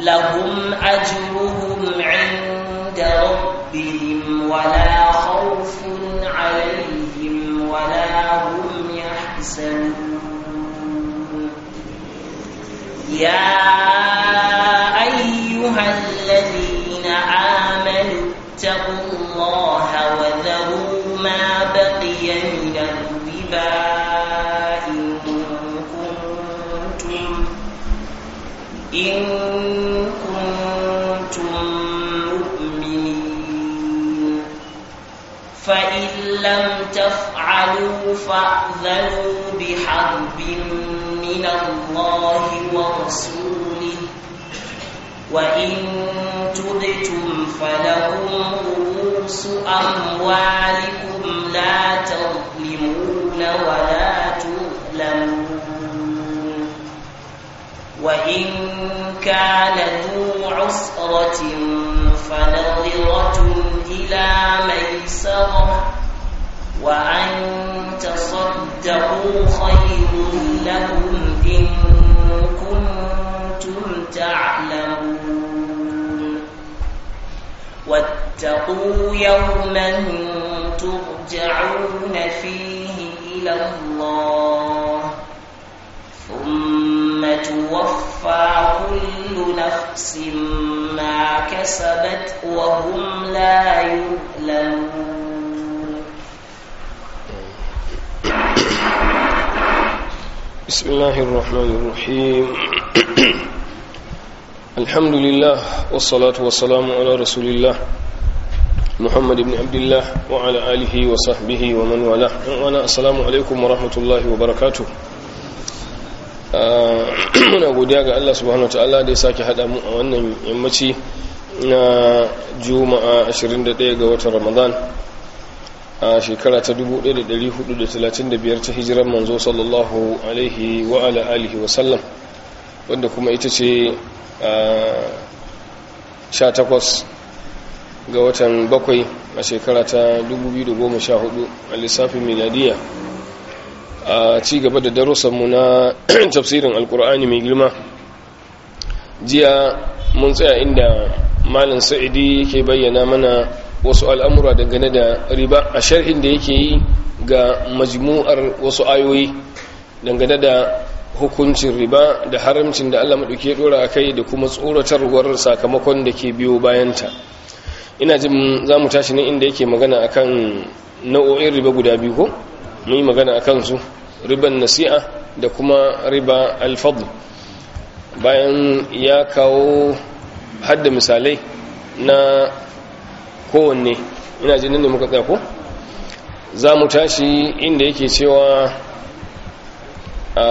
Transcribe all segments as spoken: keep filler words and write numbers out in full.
لهم أجرهم عند ربهم ولا خوف عليهم ولا هم يحزنون يا أيها الذين آمنوا اتقوا الله وذروا ما بقي من الربا إن كنتم إن كنتم مؤمنين فإن لم تفعلوا فأذنوا بحرب من الله ورسوله وإن تبتم فلكم رؤوس أموالكم لا تظلمون ولا تظلمون وإن كان ذو عسرة فنظرة إلى ميسرة وأن تصدقوا خير لكم إن كنتم تعلمون واتقوا يوما ترجعون فيه إلى الله ثم توفى كل نفس ما كسبت وهم لا يظلمون. بسم الله الرحمن الرحيم. الحمد لله والصلاة والسلام على رسول الله محمد بن عبد الله وعلى آله وصحبه ومن والاه. وأنا السلام عليكم ورحمة الله وبركاته. muna godiya ga Allah subhanahu wataala da ya sake hada mu a wannan yammaci na Juma'a ashirin da ɗaya ga watan Ramadan a shekara ta dubu ɗaya da ɗari hudu da talatin da biyar ta hijiran manzo sallallahu alaihi wa ala alihi wa sallam, wanda kuma ita ce sha takwas ga watan bakwai a shekara ta dubu biyu da goma sha hudu a lissafin miladiya. A ci gaba da darussanmu na tafsirin alkur'ani mai girma, jiya mun tsaya inda malin sa'idi yake bayyana mana wasu al'amura dangane da riba a sharhin da yake yi ga majmu'ar wasu ayoyi dangane da hukuncin riba da haramcin da Allah maɗauki ya ɗora a kai da kuma tsoratarwar sakamakon da ke biyo bayanta. Ina jin za mu tashi ne inda yake magana akan nau'o'in riba guda biyu ko? mun yi magana a kansu, riban nasi'a da kuma riba alfadl, bayan ya kawo hadda misalai na kowanne. ina jinin ne muka tsaya ko? za mu tashi inda yake cewa a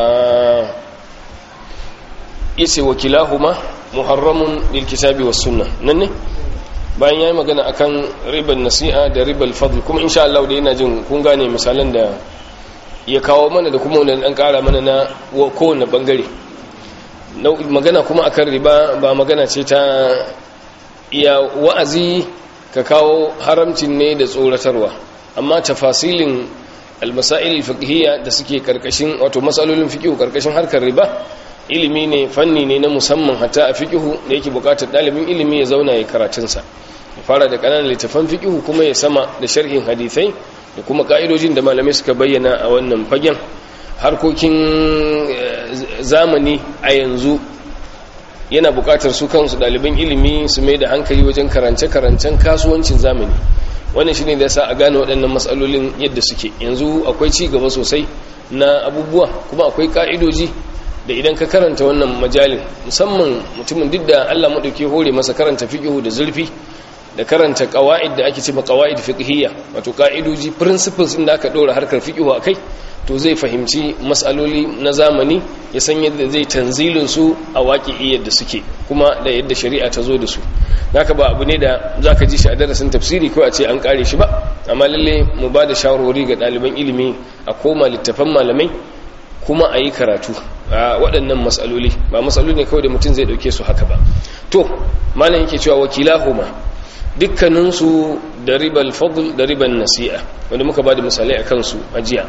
isi wakilahuma muharramun bil kitabi was sunnah. nan ne bayan ya yi magana akan ribar nasi'a da ribar fadl, kuma insha Allah da yana jin kun gane misalan da ya kawo mana da kuma wanda an kara mana na kowane bangare. Magana kuma akan riba ba magana ce ta iya wa'azi ka kawo haramcin ne da tsoratarwa, amma tafasilin almasail fiqhiyya da suke karkashin, wato masalolin fiqhu karkashin harkar riba, ilimi ne, fanni ne na musamman hatta a fiqhu da yake bukatar dalibin ilimi ya zauna ya karatunsa, ya fara da kananan littafan fiqhu kuma ya sama da sharhin hadisai da kuma ka'idojin da malamai suka bayyana a wannan fagen. Harkokin zamani a yanzu yana bukatar su kansu ɗaliban ilimi su mai da hankali wajen karance-karancen kasuwancin zamani. wannan shine da sa a gane waɗannan matsalolin yadda suke. Yanzu akwai ci gaba sosai na abubuwa, kuma akwai ka'idoji da idan ka karanta wannan majalin, musamman mutumin duk da Allah madauke hore masa karanta fiqhu da zurfi da karanta qawaid da ake cewa qawaid fiqhiyya, wato ka'idoji, principles inda aka dora harkar fiqhu akai, to zai fahimci matsaloli na zamani, ya san yadda zai tanzilin su a waqi'i yadda suke, kuma da yadda shari'a ta zo da su. haka ba abu ne da zaka ji shi a darasin tafsiri ko a ce an kare shi ba, amma lalle mu ba da shawarwari ga ɗaliban ilimi a koma littafan malamai kuma a yi karatu a waɗannan matsaloli. Ba matsaloli ne kawai da mutum zai ɗauke su haka ba. To malam yake cewa wakilahuma, dukkaninsu da ribal fadl da riban nasi'a, wanda muka ba da misalai a kansu a jiya,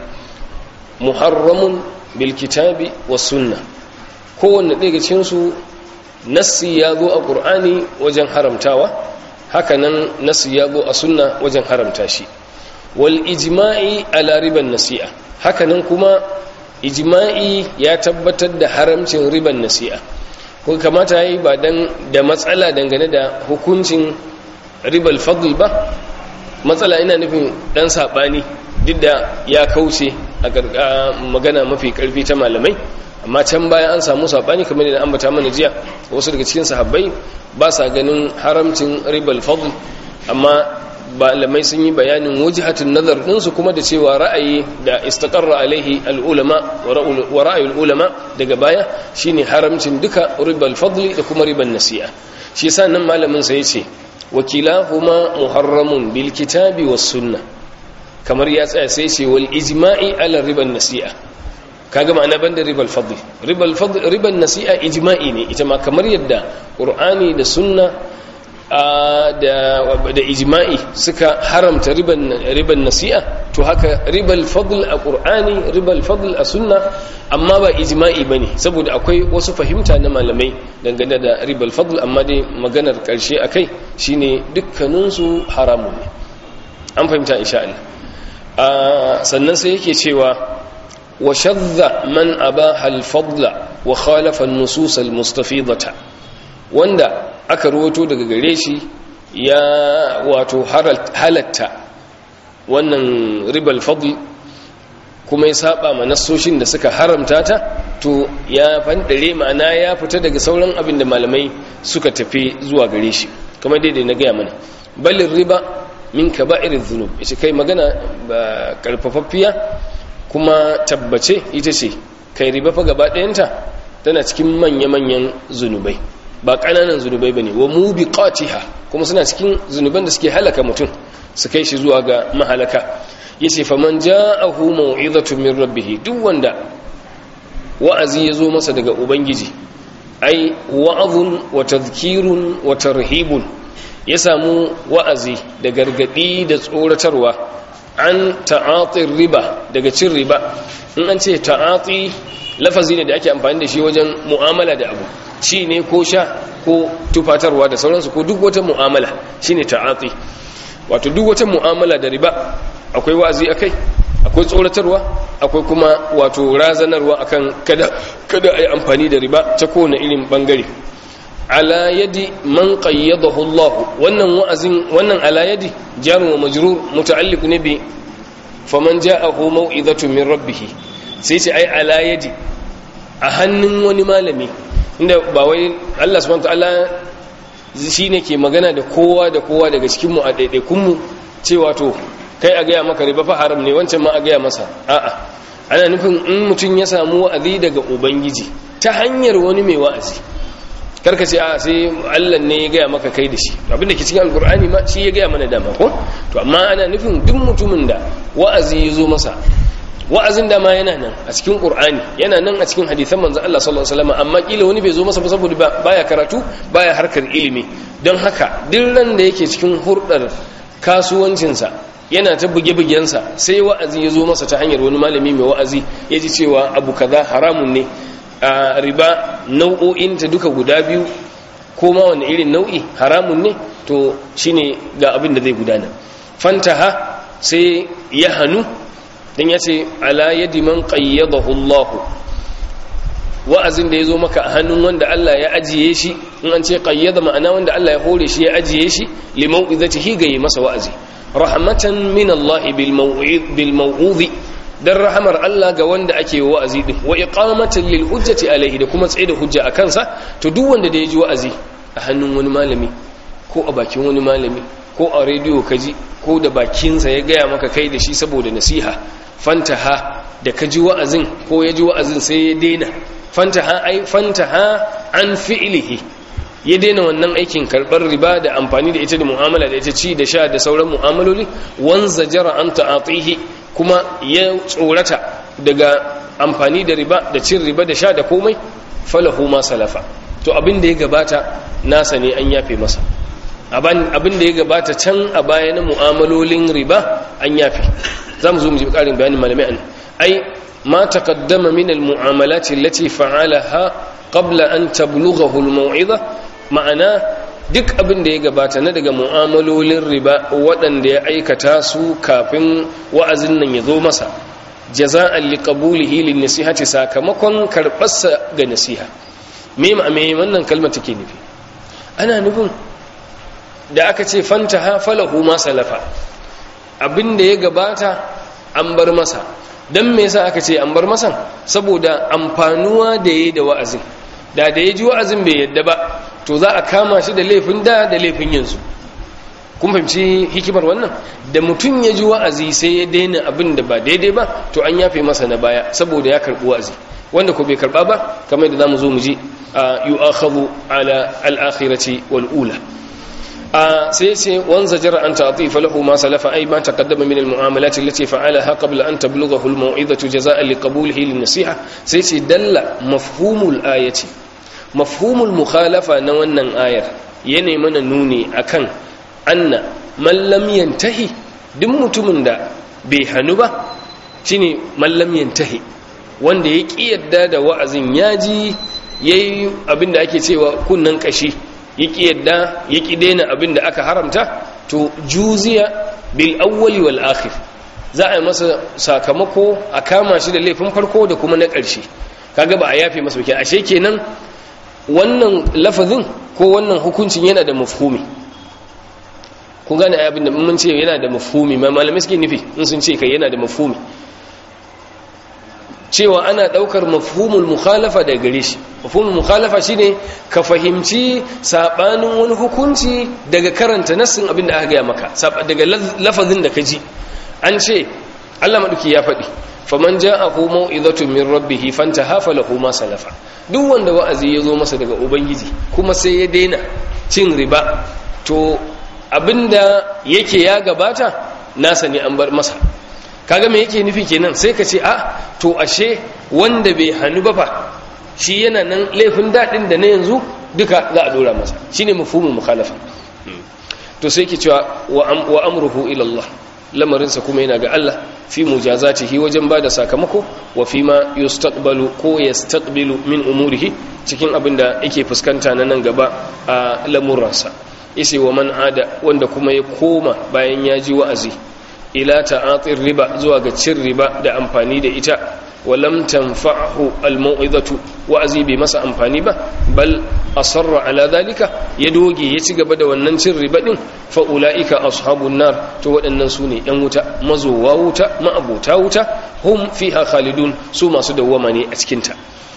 muharramun bil kitabi was sunna. Kowanne ɗaya cikin su nassi ya zo a qur'ani wajen haramtawa hakanan nassi ya zo a sunna wajen haramta shi wal ijma'i ala riban nasi'a hakanan kuma ijma'i ya tabbatar da haramcin riban nasi'a ko kamata yayi ba dan da matsala dangane da hukuncin ribal fadl ba matsala ina nufin dan sabani duk da ya kauce a magana mafi karfi ta malamai amma can bayan an samu sabani kamar da ambata mana jiya wasu daga cikin sahabbai ba sa ganin haramcin ribal fadl amma malamai sun yi bayanin wajhatun nazar ɗinsu kuma da cewa ra'ayi da istaqarra alaihi al-ulama wa ra'ayul ulama daga baya shine haramcin duka ribal fadli da kuma riban nasi'a shi yasa nan malamin sa yace wakilahuma muharramun bil kitabi was sunnah kamar ya tsaya sai ce wal ijma'i ala riban nasi'a kaga ma'ana banda ribal fadli ribal fadli riban nasi'a ijma'i ne ita ma kamar yadda qur'ani da sunna da da ijma'i suka haramta riban riban nasi'a to haka ribal fadl a qur'ani ribal fadl a sunna amma ba ijma'i bane saboda akwai wasu fahimta na malamai dangane da ribal fadl amma dai maganar karshe akai shine dukkanin su haramun ne an fahimta insha Allah sannan sai yake cewa wa shadda man abaha al fadla wa khalafa an nusus al mustafidata wanda aka ruwato daga gare shi ya wato halatta wannan ribal fadl kuma ya saba ma nassoshin da suka haramta ta to ya fandare ma'ana ya fita daga sauran abin da malamai suka tafi zuwa gare shi kamar dai na gaya mana balin riba min kaba'iriz dhunub ita kai magana ba karfafaffiya kuma tabbace ita ce kai riba fa gaba ɗayanta tana cikin manya-manyan zunubai ba ƙananan zunubai ba ne wa mubiqatiha kuma suna cikin zunuban da suke halaka mutum su kai shi zuwa ga mahalaka yace faman ja'ahu mau'izatun min rabbih duk wanda wa'azi yazo masa daga ubangiji ai wa'azun wa tadhkirun wa tarhibun ya samu wa'azi da gargadi da tsoratarwa an ta'atir riba daga cin riba in an ce ta'ati lafazi ne da ake amfani da shi wajen mu'amala da abu ci ne ko sha ko tufatarwa da sauransu ko duk wata mu'amala shine ta'ati wato duk wata mu'amala da riba akwai wa'azi akai akwai tsoratarwa akwai kuma wato razanarwa akan kada kada ai amfani da riba ta kowane irin bangare ala yadi man qayyadahu Allah wannan wa'azin wannan ala yadi jar wa majrur muta'alliq ne bi faman ja'ahu mau'izatun min rabbih sai ce ai ala yadi a hannun wani malami inda ba wai Allah subhanahu wataala shine ke magana da kowa da kowa daga cikin mu a daidaikun mu cewa to kai a gaya maka riba fa haram ne wancan ma a gaya masa a'a ana nufin in mutum ya samu wa'azi daga ubangiji ta hanyar wani mai wa'azi karka ce a sai Allah ne ya gaya maka kai da shi abinda ke cikin alkur'ani ma shi ya gaya mana dama ko to amma ana nufin duk mutumin da wa'azi ya zo masa wa'azin da ma yana nan a cikin qur'ani yana nan a cikin hadisan manzon Allah sallallahu alaihi wasallam amma kila wani bai zo masa ba saboda baya karatu baya harkar ilimi don haka duk ran da yake cikin hurdar kasuwancinsa yana ta buge-bugensa sai wa'azi ya zo masa ta hanyar wani malami mai wa'azi ya ji cewa abu kaza haramun ne a riba nau'o'inta duka guda biyu ko ma wani irin nau'i haramun ne to shine ga abin da zai gudana fantaha sai ya hannu dan ya ce ala yadi man qayyadahu Allah wa'azin da ya zo maka a hannun wanda Allah ya ajiye shi in an ce qayyada ma'ana wanda Allah ya hore shi ya ajiye shi limau'izatihi ga yi masa wa'azi rahmatan min Allah bil mau'id bil mau'udhi dan rahamar Allah ga wanda ake wa'azi din wa iqamatan lil hujjati alaihi da kuma tsaye da hujja akan sa to duk wanda da ya ji wa'azi a hannun wani malami ko a bakin wani malami ko a rediyo kaji ko da bakinsa ya gaya maka kai da shi saboda nasiha fantaha da kaji wa'azin ko ya ji wa'azin sai ya daina fantaha ai fantaha an fi'lihi ya daina wannan aikin karbar riba da amfani da ita da mu'amala da ita ci da sha da sauran mu'amaloli wanza jara an ta'atihi kuma ya tsorata daga amfani da riba da cin riba da sha da komai falahu ma salafa to abin da ya gabata nasa ne an yafe masa abin da ya gabata can a baya na mu'amalolin riba an yafe zamu zo mu ji karin bayanin malamai an ai ma taqaddama min al mu'amalati allati fa'alaha qabla an tablughahu al-mau'iza ma'ana duk abin da ya gabata na daga mu'amalolin riba waɗanda ya aikata su kafin wa'azin nan ya zo masa jaza'an liqabulihi lin-nasihati sakamakon karbarsa ga nasiha me me wannan kalmar take nufi ana nufin da aka ce fantaha falahu ma salafa abin da ya gabata an bar masa dan me yasa aka ce an bar masa saboda amfanuwa da yayi da wa'azin da da yaji wa'azin bai yadda ba to za a kama shi da laifin da da laifin yanzu kun fahimci hikimar wannan da mutum ya ji wa'azi sai ya daina abin da ba daidai ba to an yafe masa na baya saboda ya karbi wa'azi wanda ko bai karba ba kamar da zamu zo mu ji yu'akhadhu ala al-akhirati wal ula sai ce wanza jara an ta'tifa lahu ma salafa ay ma taqaddama min al-mu'amalat allati fa'alaha qabla an tablughahu al-maw'izatu jazaa'an liqabulihi lin-nasiha sai ce dalla mafhumul ayati mafhumul mukhalafa na wannan ayar yana mana nuni akan anna man lam yantahi duk mutumin da bai hanu ba shine man lam yantahi wanda ya ki yadda da wa'azin yaji yayi abinda ake cewa kunnan kashi ya ki yadda ya ki daina abinda aka haramta to juziya bil awwali wal akhir za a yi masa sakamako a kama shi da laifin farko da kuma na ƙarshe kaga ba a yafe masa ba ashe kenan wannan lafazin ko wannan hukuncin yana da mafhumi kun gane abin da mun ce yana da mafhumi ma malamai suke nufi in sun ce kai yana da mafhumi cewa ana daukar mafhumul mukhalafa daga gare shi mafhumul mukhalafa shine ka fahimci sabanin wani hukunci daga karanta nassin abin da aka gaya maka daga lafazin da ka ji an ce Allah maduki ya faɗi faman ja'ahu mau'izatun min rabbih fantaha falahu ma salafa duk wanda wa'azi ya zo masa daga ubangiji kuma sai ya daina cin riba to abinda yake ya gabata nasa ne an bar masa kaga me yake nufi kenan sai ka ce a to ashe wanda bai hannu ba fa shi yana nan laifin dadin da na yanzu duka za a dora masa shine mafhumul mukhalafa to sai ke cewa wa amruhu ila Allah lamarinsa kuma yana ga Allah fi mujazatihi wajen bada sakamako wa fi ma yustaqbalu ko yastaqbilu min umurihi cikin abinda yake fuskanta na nan gaba a lamuransa isi wa man ada wanda kuma ya koma bayan ya ji wa'azi ila ta'atir riba zuwa ga cin riba da amfani da ita walam tanfa'hu almau'izatu wa'azi bai masa amfani ba bal asarra ala dhalika ya doge ya ci gaba da wannan cin riba din fa ulaika ashabun nar to waɗannan sune yan wuta mazowa wuta ma'abota wuta hum fiha khalidun su masu dawwama ne a cikin ta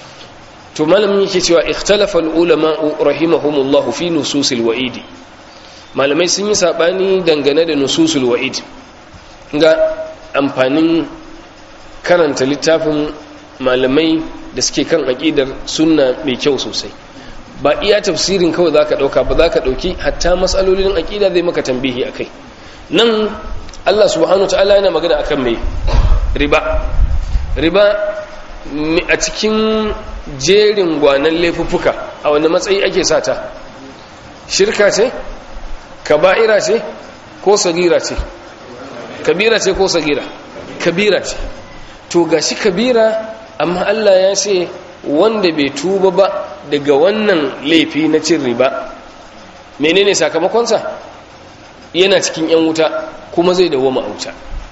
to malamin yake cewa ikhtalafa ulama rahimahumullah fi nususil wa'id malamai sun yi sabani dangane da nususul wa'id ga amfanin karanta littafin malamai da suke kan aƙidar sunna mai kyau sosai ba iya tafsirin kawai za ka ɗauka ba za ka ɗauki hatta matsalolin aƙida zai maka tambihi a kai nan Allah subhanahu wa ta'ala yana magana akan mai riba riba a cikin jerin gwanan laifuffuka a wani matsayi ake sata shirka ce kaba'ira ce ko sagira ce kabira ce ko sagira kabira ce to gashi kabira amma Allah ya ce wanda bai tuba ba daga wannan laifi na cin riba menene sakamakonsa yana cikin yan wuta kuma zai dawo ma wuta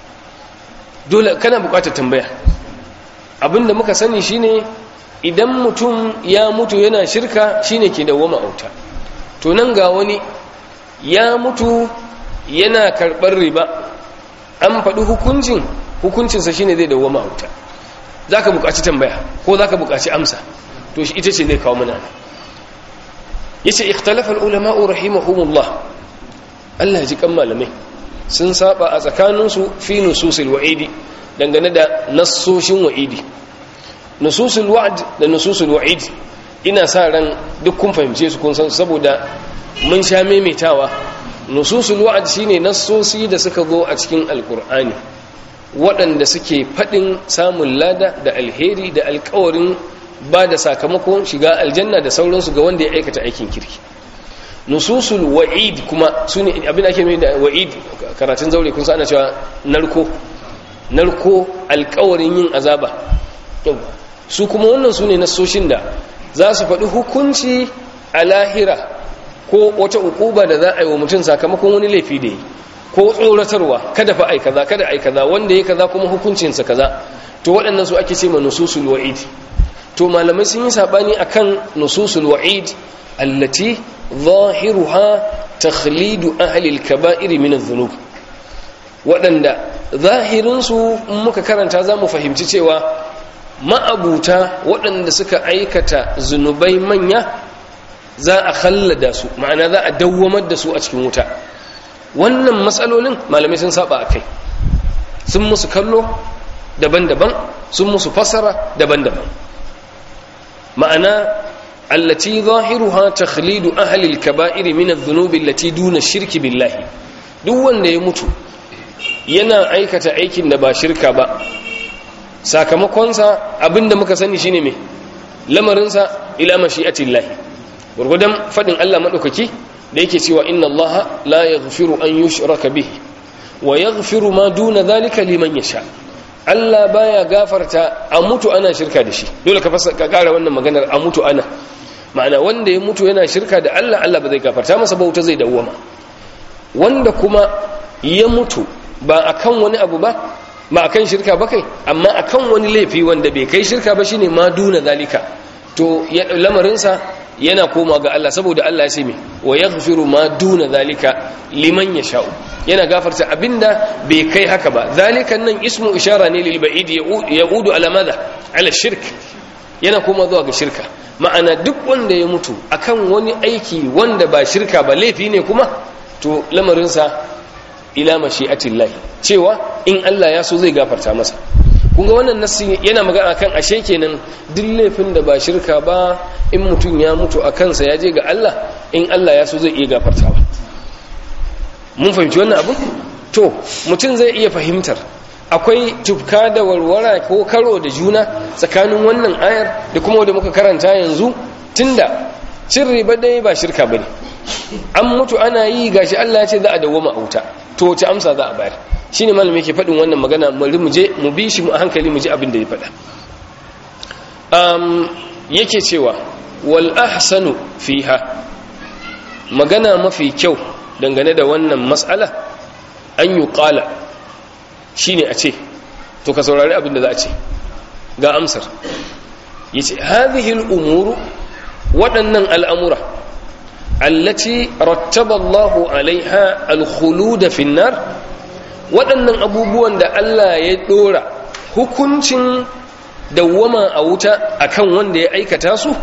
dole kana bukatar tambaya abinda muka sani shine idan mutum ya mutu yana shirka shine ke dawo ma wuta to nan ga wani ya mutu yana karɓar riba an faɗi hukuncin hukuncinsa shine zai dawo wuta za ka buƙaci tambaya ko za ka buƙaci amsa to shi ita ce zai kawo mana ya ce ikhtalafar ulama'u rahimahumullah Allah ya ji kan malamai sun saba a tsakaninsu fi nususil wa'idi dangane da nassoshin wa'idi nususul wa'd da nususul wa'id ina sa ran duk kun fahimce su kun san saboda mun sha maimaitawa nususul wa'd shine nassosi da suka zo a cikin alkur'ani waɗanda suke faɗin samun lada da alheri da alkawarin ba da sakamakon shiga aljanna da sauransu ga wanda ya aikata aikin kirki nususul wa'id kuma sune abin ake mai da wa'id karatun zaure kun san ana cewa narko narko alkawarin yin azaba su kuma wannan sune nassoshin da za su faɗi hukunci a lahira ko wata ukuba da za a yi wa mutum sakamakon wani laifi da yi ko tsoratarwa kada fa ai kaza kada ai kaza wanda ya kaza kuma hukuncinsa kaza to waɗannan su ake ce ma nususul wa'id to malamai sun yi sabani akan nususul wa'id allati zahiruha takhlidu ahli al-kaba'ir min adh-dhunub waɗanda zahirin su muka karanta zamu fahimci cewa ma'abuta waɗanda suka aikata zunubai manya za a khallada su ma'ana za a dawwamar da su a cikin wuta wannan matsalolin malamai sun saba akai sun musu kallo daban-daban sun musu fassara daban-daban ma'ana allati zahiruha takhlidu ahli al-kaba'ir min adh-dhunubi allati duna shirki billahi duk wanda ya mutu yana aikata aikin da ba shirka ba sakamakonsa abinda muka sani shine me lamarinsa ila mashi'atillahi gurgudan fadin Allah madaukaki da yake cewa inna allaha la yaghfiru an yushraka bihi wa yaghfiru ma duna dhalika liman yasha Allah baya gafarta a mutu ana shirka da shi dole ka fasa ka kara wannan maganar a mutu ana ma'ana wanda ya mutu yana shirka da Allah Allah ba zai gafarta masa bauta zai dawwama wanda kuma ya mutu ba akan wani abu ba ba akan shirka ba kai amma akan wani laifi wanda bai kai shirka ba shine ma duna zalika to lamarinsa yana koma ga Allah saboda Allah ya ce me wa yaghfiru ma duna zalika liman yasha'u yana gafarta abinda bai kai haka ba zalikan nan ismu ishara ne lil ba'id yaudu ala madha ala shirk yana koma zuwa ga shirka ma'ana duk wanda ya mutu akan wani aiki wanda ba shirka ba laifi ne kuma to lamarinsa ila mashi'atillahi cewa in Allah ya so zai gafarta masa kun ga wannan nassi yana magana kan ashe kenan duk laifin da ba shirka ba in mutum ya mutu a kansa ya je ga Allah in Allah ya so zai iya gafartawa mun fahimci wannan abu to mutum zai iya fahimtar akwai tufka da warwara ko karo da juna tsakanin wannan ayar da kuma wanda muka karanta yanzu tunda cin riba dai ba shirka bane an mutu ana yi gashi Allah ya ce za a dawoma a wuta to wace amsa za a bayar shine malami yake faɗin wannan magana bari mu je mu bi shi mu a hankali mu ji abin da ya faɗa um yake cewa wal ahsanu fiha magana mafi kyau dangane da wannan mas'ala an yi qala shine a ce to ka saurari abin da za a ce ga amsar yace hadhihi al umuru waɗannan al'amura allati rattaba Allahu alaiha al-khulud fi an-nar waɗannan abubuwan da Allah ya dora hukuncin dawwama a wuta akan wanda ya aikata su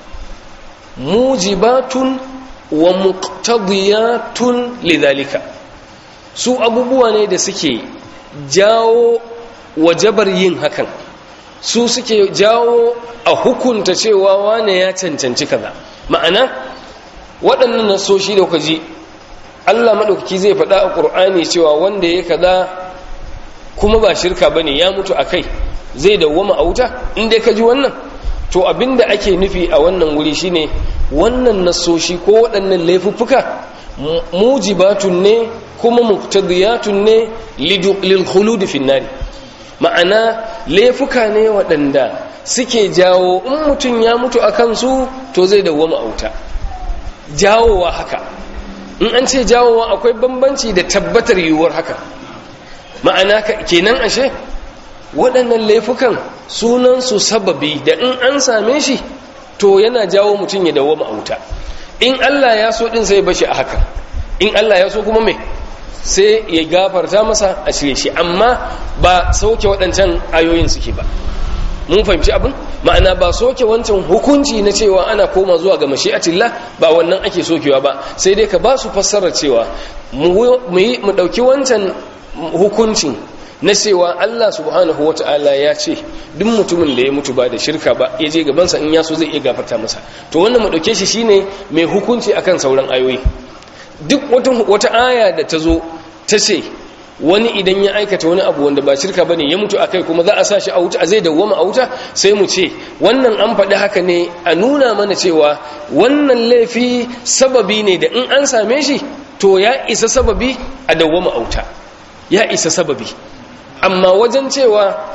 mujibatun wa muqtadiyatun lidhalika su abubuwa ne da suke jawo wajabar yin hakan su suke jawo a hukunta cewa wane ya cancanci kaza ma'ana waɗannan nasoshi da kuka ji Allah madaukaki zai faɗa a Qur'ani cewa wanda ya kaza kuma ba shirka bane ya mutu akai zai dawwama a wuta inda ka ji wannan to abinda ake nufi a wannan wuri shine wannan nasoshi ko waɗannan laifuffuka mujibatun ne kuma muqtadiyatun ne lil khulud fi an ma'ana laifuka ne waɗanda suke jawo in mutum ya mutu akan su to zai dawwama a wuta jawowa haka in an ce jawowa akwai bambanci da tabbatar yiwuwar haka ma'ana kenan ashe waɗannan laifukan sunansu sababi da in an same shi to yana jawo mutum ya dawwama a wuta in Allah ya so din sai bashi a haka in Allah ya so kuma me sai ya gafarta masa a cire shi amma ba sauke waɗancan ayoyin suke ba mun fahimci abin ma'ana ba soke wancan hukunci na cewa ana koma zuwa ga mashi'atillah ba wannan ake sokewa ba sai dai ka ba su fassara cewa mu mu dauki wancan hukuncin na cewa Allah subhanahu wata'ala ya ce duk mutumin da ya mutu ba da shirka ba ya je gabansa in ya so zai iya gafarta masa to wannan mu dauke shi shine mai hukunci akan sauran ayoyi duk wata wata aya da ta zo ta ce wani idan ya aikata wani abu wanda ba shirka bane ya mutu akai kuma za a sa shi a wuta zai dawwama a wuta sai mu ce wannan an faɗi haka ne a nuna mana cewa wannan laifi sababi ne da in an same shi to ya isa sababi a dawwama a wuta ya isa sababi amma wajen cewa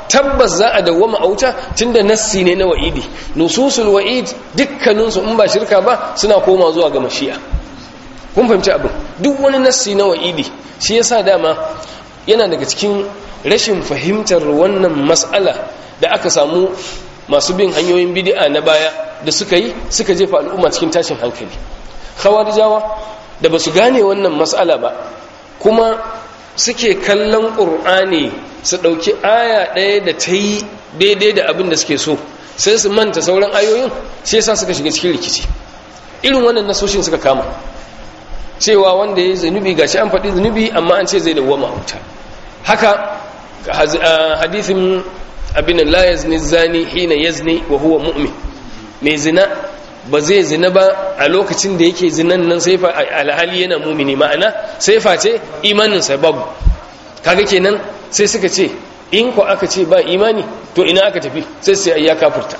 tabbas za a dawwama a wuta tunda nassi ne na wa'idi. Nususul wa'id dukkaninsu in ba shirka ba suna koma zuwa ga mashi'a. kun fahimci abin, duk wani nassi na wa'idi. Shi yasa dama yana daga cikin rashin fahimtar wannan mas'ala da aka samu masu bin hanyoyin bid'a na baya da suka yi suka jefa al'umma cikin tashin hankali. Khawarijawa da basu gane wannan mas'ala ba kuma suke kallon Qur'ani su dauki aya ɗaya da ta yi daidai da abin da suke so sai su manta sauran ayoyin, shi yasa suka shiga cikin rikici. Irin wannan nasoshin suka kama cewa wanda ya zunubi gashi an faɗi zunubi amma an ce zai dawwama a wuta. Haka hadithin abin la yazni zani hina yazni wa huwa mu'min, mai zina ba zai zina ba a lokacin da yake zinan nan sai fa alhali yana mumini, ma'ana sai face imanin sa babu. Kaga kenan sai suka ce in ko aka ce ba imani to ina aka tafi, sai sai ya kafirta.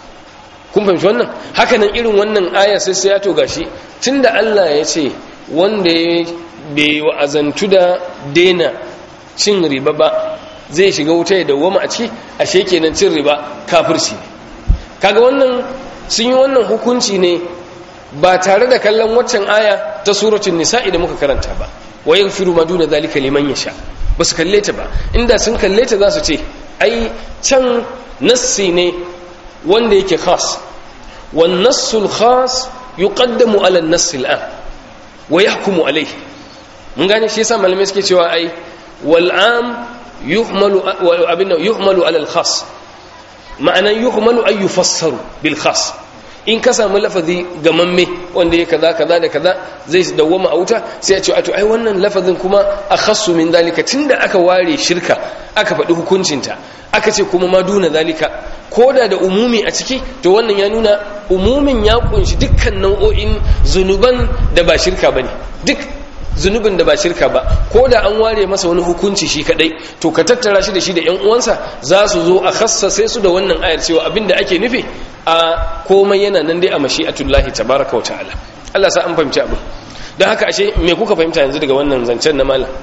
Kun fahimci wannan? Haka nan irin wannan aya sai sai ya to gashi tunda Allah ya ce wanda bai wa'azantu da dena cin riba ba zai shiga wuta ya dawwama a ciki, ashe kenan cin riba kafirci ne. Kaga wannan sun yi wannan hukunci ne ba tare da kallon waccan aya ta suratul nisa'i da muka karanta ba, wa yaghfiru ma duna zalika liman yasha. Ba su kalle ta ba, inda sun kalle ta za su ce ai can nassi ne wanda yake khas, wan nassul khas yuqaddamu ala an-nass al-am wa yahkumu alayhi. mun gane shi yasa malamai suke cewa ai wal am yuhmalu abinna yuhmalu ala al-khas, ma'ana yuhmalu ay yufassaru bil khas. In ka samu lafazi gamamme wanda ya kaza kaza da kaza zai dawwama a wuta, sai a ce to ai wannan lafazin kuma akhassu min dalika, tunda aka ware shirka aka faɗi hukuncinta aka ce kuma ma duna dalika koda da umumi a ciki, to wannan ya nuna umumin ya kunshi dukkan nau'o'in zunuban da ba shirka bane. Duk zunubin da ba shirka ba koda an ware masa wani hukunci shi kadai, to ka tattara shi da shi da ƴan uwansa za su zo a khassase su da wannan ayar cewa abinda ake nufi a komai yana nan dai a mashi'atullahi tabaraka wa ta'ala. Allah sa an fahimci abin. Don haka ashe me kuka fahimta yanzu daga wannan zancen na malam?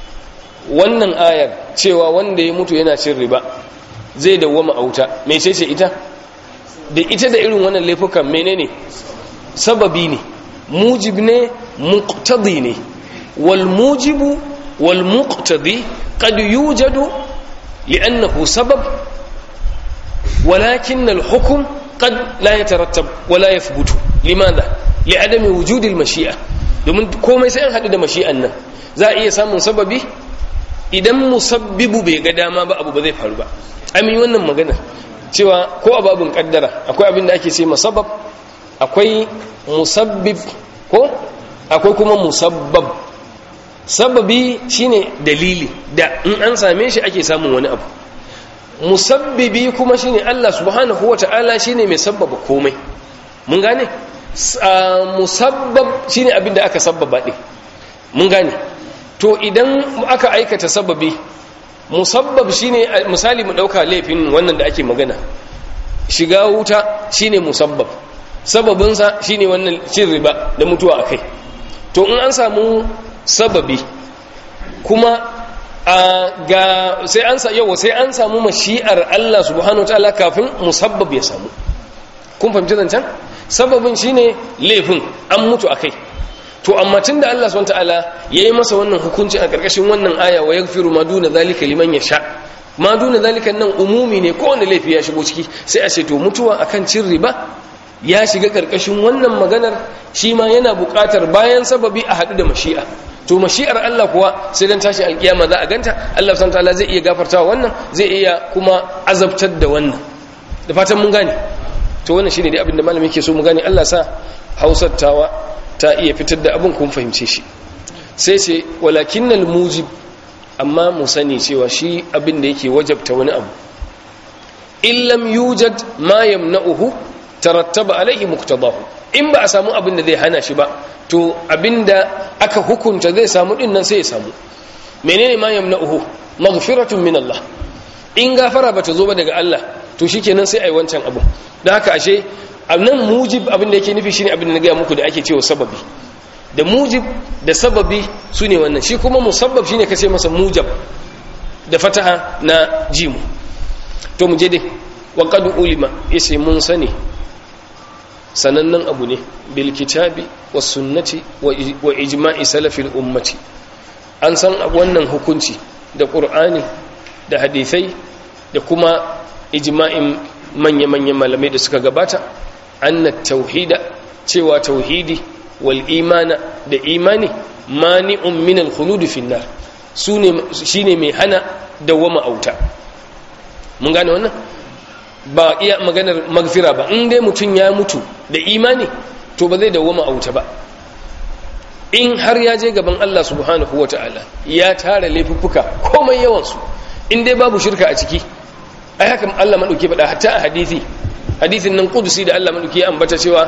Wannan ayar cewa wanda ya mutu yana cin riba zai dawwama a wuta, mece ce ita? Da ita da irin wannan laifukan menene? Sababi ne, mujib ne, muqtadi ne. Wal mujibu wal muqtadi qad yujadu li'annahu sabab, walakin al hukm قد لا يترتب ولا يثبت. لماذا؟ لعدم وجود المشيئة. domin komai sai an haɗu da mashi'an nan za a iya samun sababi, idan musabbibu bai ga dama ba abu ba zai faru ba. amin wannan magana cewa ko a babin kaddara akwai abin da ake ce masabab, akwai musabbib ko akwai kuma musabbab. Sababi shine dalili da in an same shi ake samun wani abu, musabbibi kuma shine Allah subhanahu wata'ala shine mai sabbaba komai. mun gane? Musabbab shine abin da aka sabbaba din. mun gane? To idan aka aikata sababi, musabbab shine misali mu dauka laifin wannan da ake magana, shiga wuta shine musabbab, sababinsa shine wannan cin riba da mutuwa akai. To in an samu sababi kuma a ga sai an yau sai an samu mashi'ar Allah subhanahu wataala kafin musabbab ya samu. kun fahimci zancen? Sababin shine laifin an mutu akai, to amma tunda Allah subhanahu wataala yayi masa wannan hukunci a karkashin wannan aya, wa yaghfiru ma duna zalika liman yasha. Ma duna zalika nan umumi ne, ko wanda laifi ya shigo ciki, sai a ce to mutuwa akan cin riba ya shiga karkashin wannan maganar, shi ma yana buƙatar bayan sababi a haɗu da mashi'a. To mashi'ar Allah kuwa sai dan tashi alkiyama za a ganta. Allah subhanahu wataala zai iya gafartawa wannan, zai iya kuma azabtar da wannan. Da fatan mun gane. To wannan shine dai abin da malami yake so mu gane. Allah sa hausattawa ta iya fitar da abin kun fahimce shi. Sai sai walakinnal mujib, amma mu sani cewa shi abin da yake wajabta wani abu, illam yujad ma yamna'uhu tarattaba alaihi muqtadahu. In ba a samu abin da zai hana shi ba, to abinda aka hukunta zai samu din nan sai ya samu. Menene ma yamna'uhu? Maghfiratun min Allah. In gafara bata zo ba daga Allah, to shikenan sai ai wancan abu. Dan haka ashe annan mujib abin da yake nufi shine abin da na ga muku da ake cewa sababi. Da mujib da sababi sune wannan. Shi kuma musabbab shine kace masa mujab da fataha na jimu. to mu je dai wa qad ulima yace mun sani sanannen abu ne bil kitabi was sunnati wa ijma'i salafil ummati an san wannan hukunci da qur'ani da hadisai da kuma ijma'in manya-manyan malamai da suka gabata anna tauhida cewa tauhidi wal imana da imani mani'un min al khulud fi nar sune shine mai hana dawama auta mun gane wannan ba iya maganar magfira ba in dai mutum ya mutu da imani to ba zai dawoma a wuta ba in har ya je gaban Allah subhanahu wata'ala ya tara laifuffuka komai yawansu in dai babu shirka a ciki ai haka Allah madauki faɗa hatta a hadisi hadisin nan kudusi da Allah madauki ya ambata cewa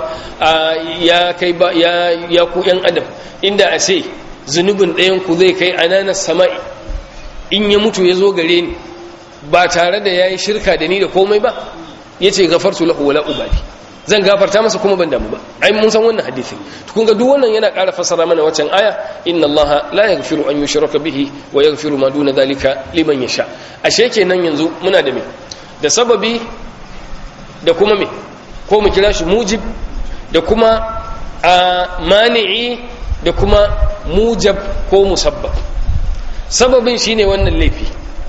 ya kai ba ya ya ku yan adam inda a ce zunubin ɗayan ku zai kai ananas sama'i in ya mutu ya zo gare ni ba tare da yayi shirka da ni da komai ba yace gafartu lahu wala ubali zan gafarta masa kuma ban damu ba ai mun san wannan hadisi kun ga duk wannan yana ƙara fassara mana waccan aya inna allaha la yaghfiru an yushraka bihi wa yaghfiru ma duna dhalika liman yasha ashe kenan yanzu muna da me da sababi da kuma me ko mu kira shi mujib da kuma a mani'i da kuma mujab ko musabbab sababin shine wannan laifi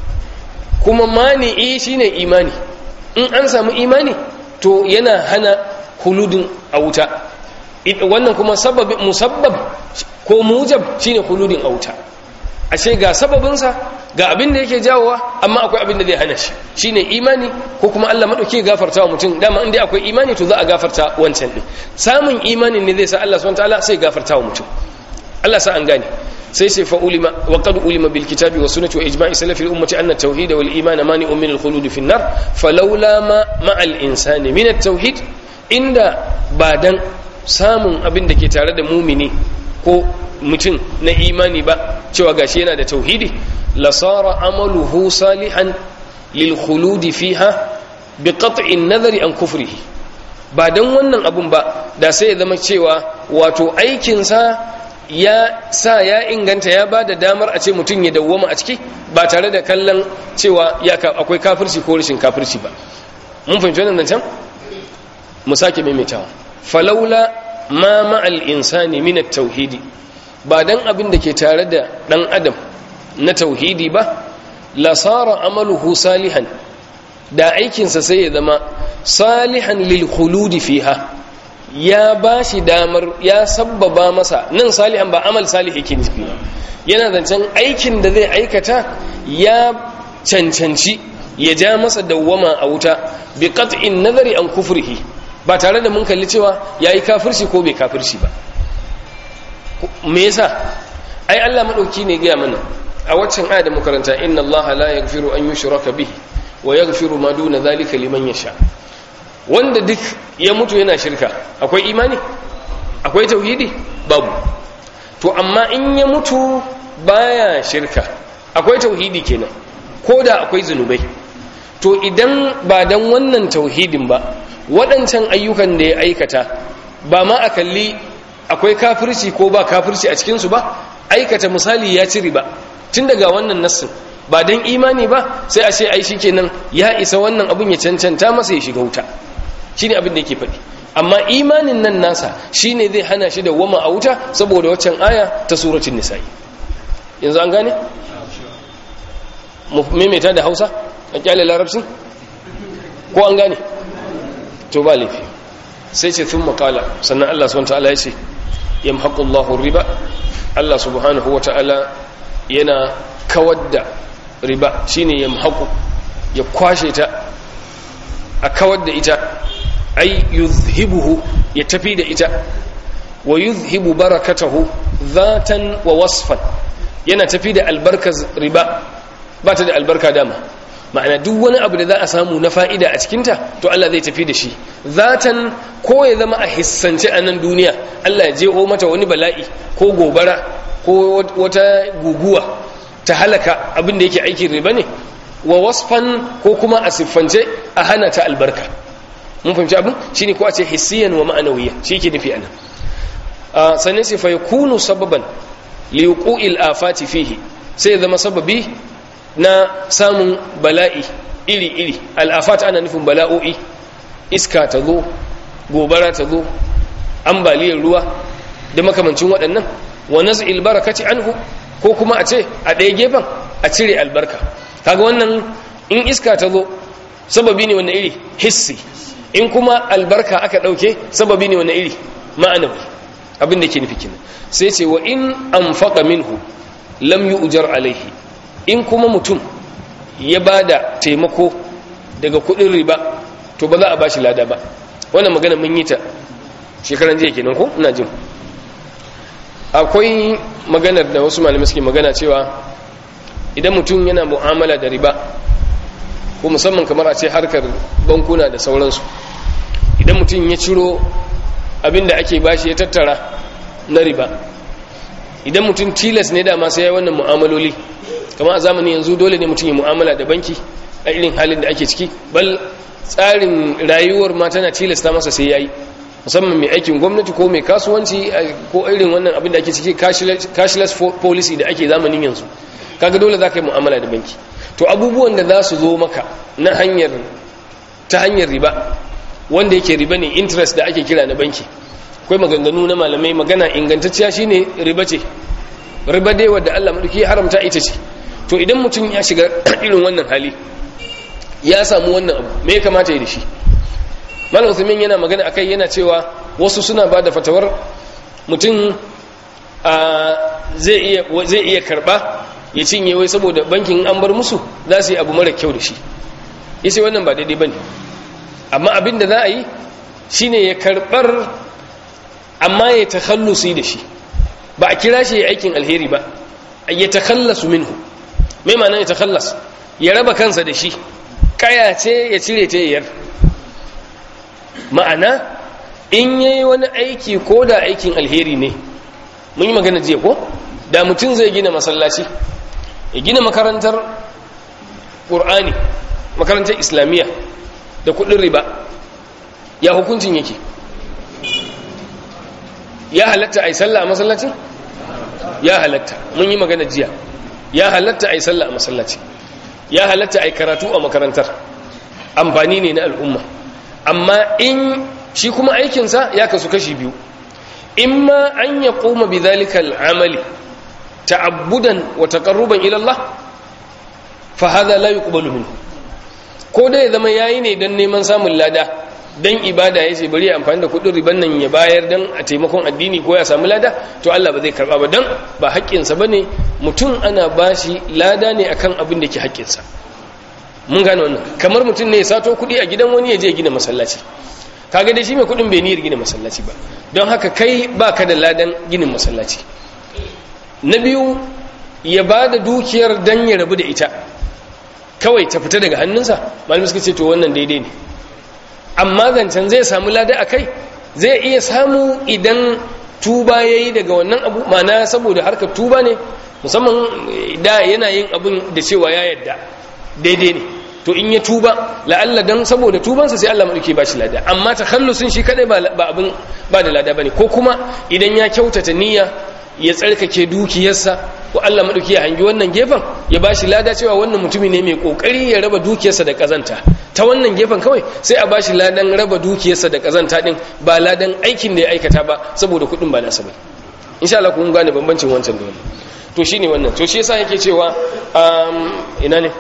kuma mani'i shine imani in an samu imani to yana hana huludin a wuta wannan kuma sababin musabbab ko mujab shine huludin a wuta ashe ga sababinsa ga abin da yake jawowa amma akwai abin da zai hana shi shine imani ko kuma Allah madauke gafarta wa mutum dama in dai akwai imani to za a gafarta wancan din samun imani ne zai sa Allah subhanahu wataala sai gafarta wa mutum Allah sa an gane sai sai fa ulima wa qad ulima bil kitabi was sunnati wa ijma'i salafi al ummati anna at tauhid wal iman mani'un min al khulud fi an nar falawla ma ma al insani min at tauhid inda badan samun abin da ke tare da mumini ko mutum na imani ba cewa gashi yana da tauhidi lasara amaluhu salihan lil khulud fiha bi qat'i an nadhari an kufrihi ba dan wannan abun ba da sai ya zama cewa wato aikin sa ya sa ya inganta ya ba da damar a ce mutum ya dawwama a ciki ba tare da kallon cewa ya akwai kafirci ko rashin kafirci ba mun fahimci wannan nan can mu sake maimaitawa falaula ma ma'al insani min at-tauhidi ba dan abin da ke tare da dan adam na tauhidi ba la sara amaluhu salihan da aikinsa sai ya zama salihan lil khuludi fiha ya ba shi damar ya sabbaba masa nan salihan ba amal salih yake nufi yana zancen aikin da zai aikata ya cancanci ya ja masa dawwama a wuta bi qat'in nazari an kufrihi ba tare da mun kalli cewa yayi kafirci ko bai kafirci ba me yasa ai Allah madauki ne ga mana a waccan aya da makaranta inna Allah la yaghfiru an yushraka bihi wa yaghfiru ma duna dhalika liman yasha wanda duk ya mutu yana shirka akwai imani akwai tauhidi babu to amma in ya mutu baya shirka akwai tauhidi kenan ko da akwai zunubai to idan ba dan wannan tauhidin ba waɗancan ayyukan da ya aikata ba ma a kalli akwai kafirci ko ba kafirci a cikinsu ba aikata misali ya ci riba tun daga wannan nassin ba dan imani ba sai a ce ai shikenan ya isa wannan abun ya cancanta masa ya shiga wuta shine abin da yake faɗi amma imanin nan nasa shine zai hana shi da wama a wuta saboda waccan aya ta suratul nisa'i yanzu an gane mu maimaita da Hausa a kyale larabci ko an gane to ba laifi sai ce thumma qala sannan Allah subhanahu wa ta'ala ya ce yamhaqullahu riba Allah subhanahu wa ta'ala yana kawar da riba shine yamhaqu ya kwashe ta a kawar da ita ai yuzhibuhu ya tafi da ita wa yuzhibu barakatahu zatan wa wasfan yana tafi da albarkar riba ba ta da albarka dama ma'ana duk wani abu da za a samu na fa'ida a cikinta to Allah zai tafi da shi zatan ko ya zama a hissance a nan duniya Allah ya jeho mata wani bala'i ko gobara ko wata guguwa ta halaka abin da yake aikin riba ne wa wasfan ko kuma a siffance a hana ta albarka mun fahimci abin shine ko a ce hissiyan wa ma'anawiyya shi yake nufi anan sannan sai fa yakunu sababan li wuqu'il afati fihi sai ya zama sababi na samun bala'i iri-iri. al'afat ana nufin bala'o'i, iska ta zo, gobara ta zo, ambaliyar ruwa da makamancin waɗannan. wa naz'il barakati anhu, ko kuma a ce a ɗaya gefen a cire albarka. kaga wannan in iska ta zo sababi ne wani iri hissi, in kuma albarka aka ɗauke sababi ne wani iri ma'anawi. abin da ke nufi kenan. sai ce wa in anfaqa minhu lam yu'jar alaihi, in kuma mutum ya bada taimako daga kudin riba to ba za a bashi lada ba. wannan magana mun yi ta shekaran jiya kenan ko ina jin. akwai maganar da wasu malamai suke magana cewa idan mutum yana mu'amala da riba, ko musamman kamar a ce harkar bankuna da sauransu, idan mutum ya ciro abinda ake bashi ya tattara na riba, idan mutum tilas ne dama sai ya wannan mu'amaloli, kamar a zamanin yanzu dole ne mutum ya mu'amala da banki a irin halin da ake ciki, bal tsarin rayuwar ma tana tilasta masa sai yayi, musamman mai aikin gwamnati ko mai kasuwanci ko irin wannan abin da ake ciki cashless policy da ake zamanin yanzu, kaga dole za ka yi mu'amala da banki. to abubuwan da za su zo maka na hanyar ta hanyar riba, wanda yake riba ne interest da ake kira na banki, akwai maganganu na malamai. magana ingantacciya shine riba ce, riba dai wadda Allah madauki ya haramta ita ce. to idan mutum ya shiga irin wannan hali, ya samu wannan abu, me ya kamata ya da shi? Malam Uthaymeen yana magana akai, yana cewa wasu suna bada fatawar mutum zai iya zai iya karba ya cinye wai saboda bankin an bar musu za su yi abu mara kyau da shi. yace wannan ba daidai bane, amma abin da za a yi shine ya karbar amma ya takhallusi da shi, ba a kira shi aikin alheri ba, ya takhallasu minhu. mai ma'ana ya takhallas? ya raba kansa da shi, kaya ce ya cire ta yayar. ma'ana in yayi wani aiki ko da aikin alheri ne, mun yi magana jiya ko, da mutum zai gina masallaci, ya gina makarantar Qur'ani, makarantar Islamiyya da kudin riba, ya hukuncin yake? ya halatta a yi sallah a masallaci? ya halatta, mun yi magana jiya. ya halatta a yi sallah a masallaci, ya halatta a yi karatu a makarantar, amfani ne na al'umma. amma in shi kuma aikinsa ya kasu kashi biyu, imma an ya koma bi zalikal amali ta'abbudan wa taqarruban ila Allah, fa hadha la yuqbalu minhu. ko dai zama yayi ne dan neman samun lada, dan ibada yace bari ya amfani da kudin riban nan ya bayar dan a taimakon addini ko ya samu lada, to Allah ba zai karba ba, dan ba haƙƙinsa bane. mutum ana bashi lada ne akan abin da ke haƙƙinsa. mun gane wannan. kamar mutum ne ya sato kudi a gidan wani ya je gina masallaci, kaga dai shi mai kudin bai niyyar gina masallaci ba, don haka kai baka da ladan ginin masallaci. na biyu, ya bada dukiyar dan ya rabu da ita, kawai ta fita daga hannunsa, malamai suka ce to wannan daidai ne. amma zancen zai samu lada akai, zai iya samu idan tuba yayi daga wannan abu, ma'ana saboda harkar tuba ne, musamman da yana yin abin da cewa ya yadda daidai ne, to in ya tuba la'alla dan saboda tubansa sai Allah madauke ba shi lada. amma takhallusin shi kadai ba abin ba da lada bane. ko kuma idan ya kyautata niyya ya tsarkake dukiyarsa, ko Allah madauke ya hangi wannan gefen ya ba shi lada cewa wannan mutumi ne mai kokari ya raba dukiyarsa da kazanta, ta wannan gefen kawai sai a ba shi ladan raba dukiyarsa da kazanta din, ba ladan aikin da ya aikata ba, saboda kudin ba nasa bane. insha Allah kun gane bambancin wancan da wannan. to shine wannan. to shi yasa yake cewa um, ina ne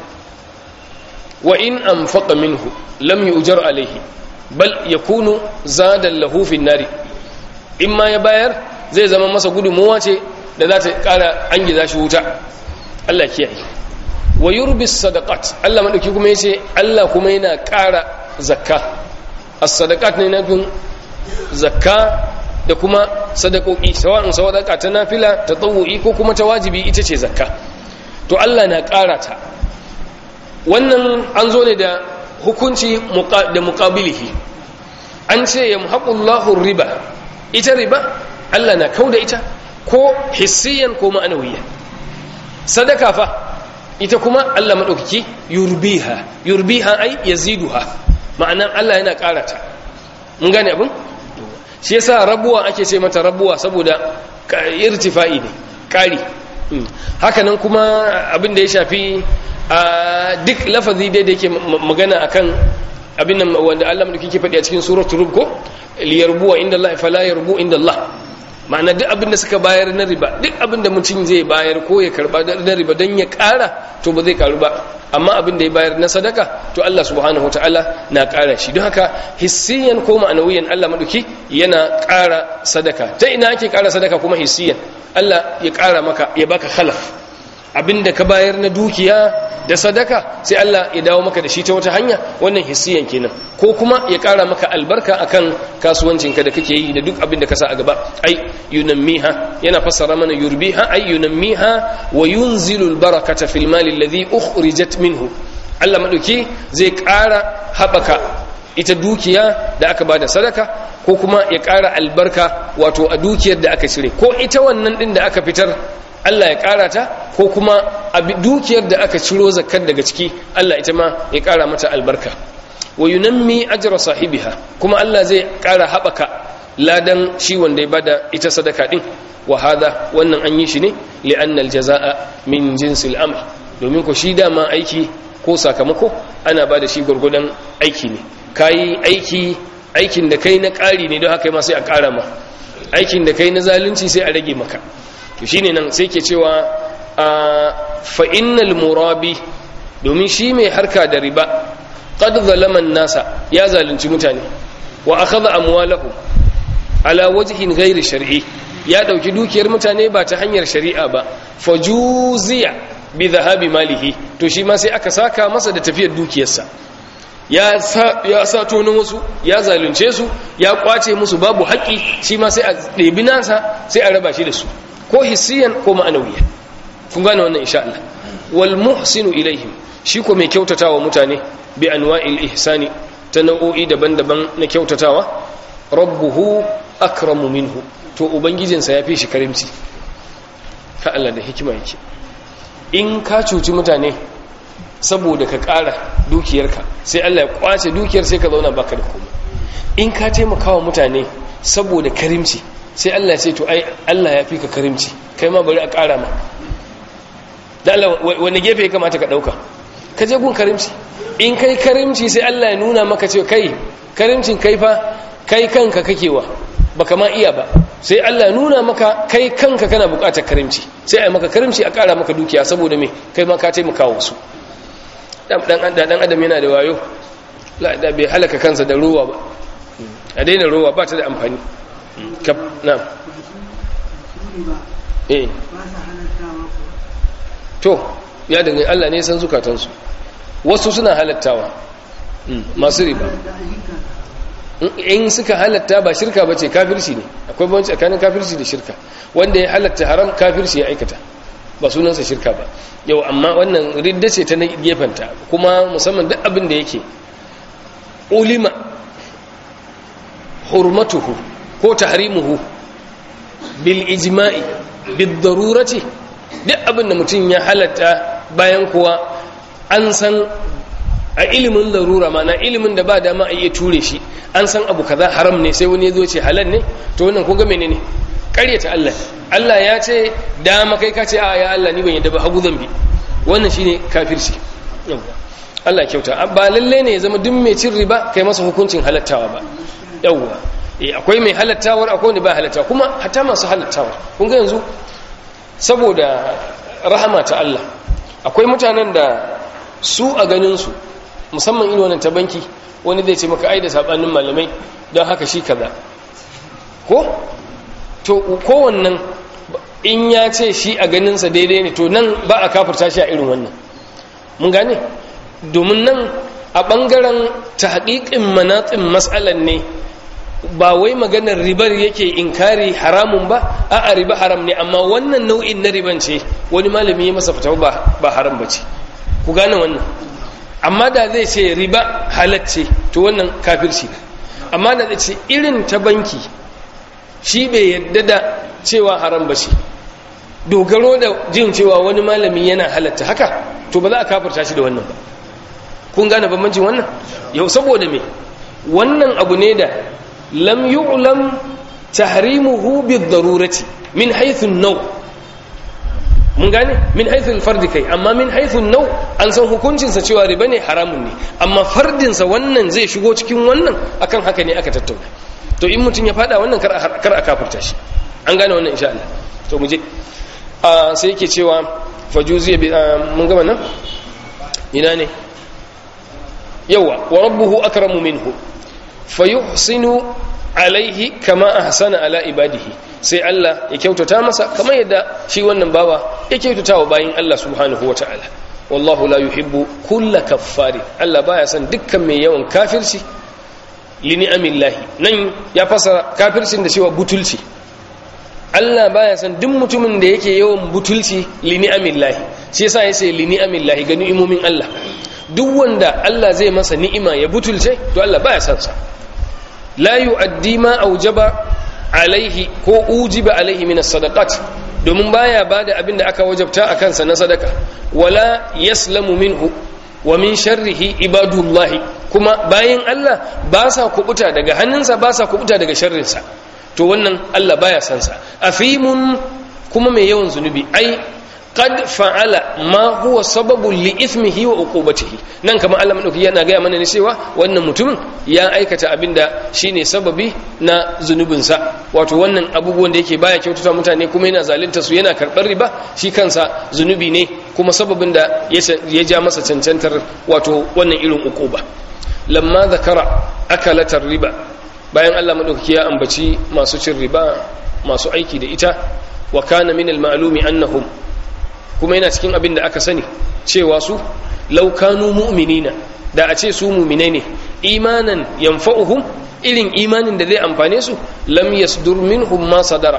wa in anfaqa minhu lam yujar alayhi bal yakunu zadan lahu fi nari. imma ya bayar zai zama masa gudunmuwa ce da za ta kara an giza shi wuta. Allah kiyaye. wa yurbis sadaqat, Allah madauki kuma yace Allah kuma yana kara zakka. as-sadaqat ne nafin zakka da kuma sadakoki, sawa'un sadaka ta nafila, ta tawu'i ko kuma ta wajibi, ita ce zakka. to Allah na kara ta. wannan an zo ne da hukunci da muqabilihi. an ce yamhaqullahu riba, ita riba Allah na kauda ita, ko hissiyan ko ma'anawiyan. sadaka fa ita kuma Allah madaukaki yurbiha, yurbiha ai yaziduha, ma'anan Allah yana karata. mun gane abin? shi yasa rabuwa ake ce mata rabuwa, saboda irtifa'i ne, kari. haka nan kuma abin da ya shafi a duk lafazi dai da yake magana akan abin nan wanda Allah mu kike faɗi a cikin suratul rum ko liyarbu inda Allah fala yarbu inda Allah, ma'ana duk abin da suka bayar na riba, duk abin da mutum zai bayar ko ya karba na riba don ya ƙara to ba zai karu ba, amma abin da ya bayar na sadaka to Allah subhanahu wataala na ƙara shi. Don haka hissiyan ko ma'anawiyan Allah maduki yana ƙara sadaka. Ta ina ake ƙara sadaka kuma hissiyan? Allah ya ƙara maka, ya baka khalaf, abinda ka bayar na dukiya da sadaka sai Allah ya dawo maka da shi ta wata hanya, wannan hissiyan kenan. Ko kuma ya ƙara maka albarka akan kasuwancinka da kake yi da duk abin da ka sa a gaba. Ai yunammiha, yana fassara mana yurbiha, ai yunammiha wa yunzilu albarakata fil mali alladhi ukhrijat minhu. Allah madauki zai ƙara haɓaka ita dukiya da aka bada sadaka, ko kuma ya ƙara albarka wato a dukiyar da aka cire, ko ita wannan din da aka fitar Allah ya ƙara ta, ko kuma a dukiyar da aka ciro zakkar daga ciki Allah ita ma ya ƙara mata albarka. Wa yunammi ajra sahibiha, kuma Allah zai ƙara haɓaka ladan shi wanda ya bada ita sadaka din. Wa hadha, wannan an yi shi ne li'anna aljazaa min jinsil amal, domin ko shi dama aiki ko sakamako ana bada shi gurgudan aiki ne. Kai aiki, aikin da kai na ƙari ne, don haka ma sai a ƙara ma, aikin da kai na zalunci sai a rage maka. To shine nan sai ke cewa fa innal murabi, domin shi mai harka da riba qad zalama nasa, ya zalunci mutane, wa akhadha amwalahum ala wajhin ghairi shar'i, ya dauki dukiyar mutane ba ta hanyar shari'a ba, fajuziya bi dhahabi malihi, to shi ma sai aka saka masa da tafiyar dukiyarsa. ya sa ya sato na wasu, ya zalunce su, ya kwace musu babu haƙi, shi ma sai a ɗebi nasa sai a raba shi da su, ko hissiyan ko ma'anawiya. kun gane wannan insha Allah. Wal muhsinu ilaihim, shi ko mai kyautatawa mutane bi anwa'il ihsani, ta nau'o'i daban-daban na kyautatawa, rabbuhu akramu minhu, to ubangijinsa ya fi shi karimci. ka Allah da hikima yake, in ka cuci mutane saboda ka ƙara dukiyarka sai Allah ya kwace dukiyar sai ka zauna baka da komai. In ka taimakawa mutane saboda karimci sai Allah ya ce to ai Allah ya fi ka karimci, kai ma bari a ƙara ma. da Allah wani gefe ya kamata ka ɗauka? Ka je gun karimci. In kai karimci sai Allah ya nuna maka ce kai karimcin kai fa kai kanka kakewa baka ma iya ba, sai Allah ya nuna maka kai kanka kana buƙatar karimci, sai ai maka karimci a ƙara maka dukiya saboda me kai ma ka taimakawa wasu. dan dan adam yana da wayo, da bai halaka kansa da ruwa ba. A daina ruwa, ba ta da amfani. Na'am. Eh. To, ya dinga Allah ne san zukatansu. Wasu suna halattawa. Masu riba. In suka halatta ba shirka bace, kafirci ne. Akwai banci tsakanin kafirci da shirka. Wanda ya halatta haram, kafirci ya aikata. Ba sunansa shirka ba. Yau amma wannan ridda ce ta gefanta, kuma musamman duk abin da yake ulima hurmatuhu ko tahrimuhu bil ijma'i bid darurati, duk abin da mutum ya halatta bayan kuwa an san a ilimin larura, mana ilimin da ba dama a iya ture shi, an san abu kaza haram ne sai wani ya zo ce halal ne, to wannan kun ga menene? Ƙaryata Allah. Allah ya ce dama, kai ka ce a ya Allah ni ban yadda ba, hagu zambi. Wannan shine kafirci. Allah kyauta. Ba lalle ne ya zama duk mai cin riba kai masa hukuncin halattawa ba. Yawwa. Eh akwai mai halattawar, akwai wanda ba halattawa, kuma hatta masu halattawar. Kun ga yanzu saboda rahama ta Allah, akwai mutanen da su a ganin su musamman irin wannan ta banki, wani zai ce maka ai da sabanin malamai don haka shi kaza. Ko to kowannan in ya ce shi a ganinsa daidai ne, to nan ba a kafirta shi a irin wannan. Mun gane? Domin nan a ɓangaren ta haƙiƙin manatsin matsalan ne, ba wai maganar ribar yake inkari haramun ba, a a riba haram ne, amma wannan nau'in na riban ce wani malami ya masa fita ba haram ba ce. Ku gane wannan? Amma da zai ce riba halacce, to wannan kafirci. Amma da zai ce irin ta banki, shi bai yadda da cewa haram ba ce, dogaro da jin cewa wani malami yana halatta haka, to ba za a kafirta shi da wannan ba. Kun gane bambancin wannan? Yau saboda me wannan abu ne da lam yu'lam tahrimuhu bid-darurati min haythu an-naw, mun gane min haythul fardi kai amma min haythun nau an san hukuncin sa cewa riba ne haramun ne amma fardin sa wannan zai shigo cikin wannan akan haka ne aka tattauna to in mutun ya fada wannan kar kar a kafirta shi an gane wannan insha Allah to mu je sai yake cewa fajuzi bi mun gama nan ina ne yawa wa rabbuhu akramu minhu fayuhsinu alaihi kama ahsana ala ibadihi sai Allah ya kyautata masa kamar yadda shi wannan bawa ya kyautata wa bayin Allah subhanahu wataala wallahu la yuhibbu kulla kaffari Allah baya san dukkan mai yawan kafirci li ni'amillahi nan ya fasara kafircin da cewa butulci Allah baya san duk mutumin da yake yawan butulci li ni'amillahi shi yasa yace li ni'amillahi ga ni'imomin Allah duk wanda Allah zai masa ni'ima ya butulce to Allah baya san sa la yu'addi ma aujaba alaihi ko ujiba alaihi min as-sadaqat domin baya bada abinda aka wajabta akan sa na sadaka wala yaslamu minhu wa min sharrihi ibadullah kuma bayin Allah ba sa kubuta daga hannunsa ba sa kubuta daga sharrinsa to wannan Allah baya san sa afimun kuma mai yawan zunubi ai qad fa'ala ma huwa sababun li ithmihi wa uqubatihi nan kamar Allah madauki yana ga mana ne cewa wannan mutumin ya aikata abinda shine sababi na zunubinsa wato wannan abubuwan da yake baya kyautata mutane kuma yana zalunta su yana karbar riba shi kansa zunubi ne kuma sababin da ya ja masa cancantar wato wannan irin uquba lamma zakara akalatar riba bayan Allah madauki ya ambaci masu cin riba masu aiki da ita wa kana min al-ma'lumi annahum kuma yana cikin abin da aka sani cewa su laukanu mu'minina da a ce su mu'minai ne imanan yanfa'uhum irin imanin da zai amfane su lam yasdur minhum ma sadara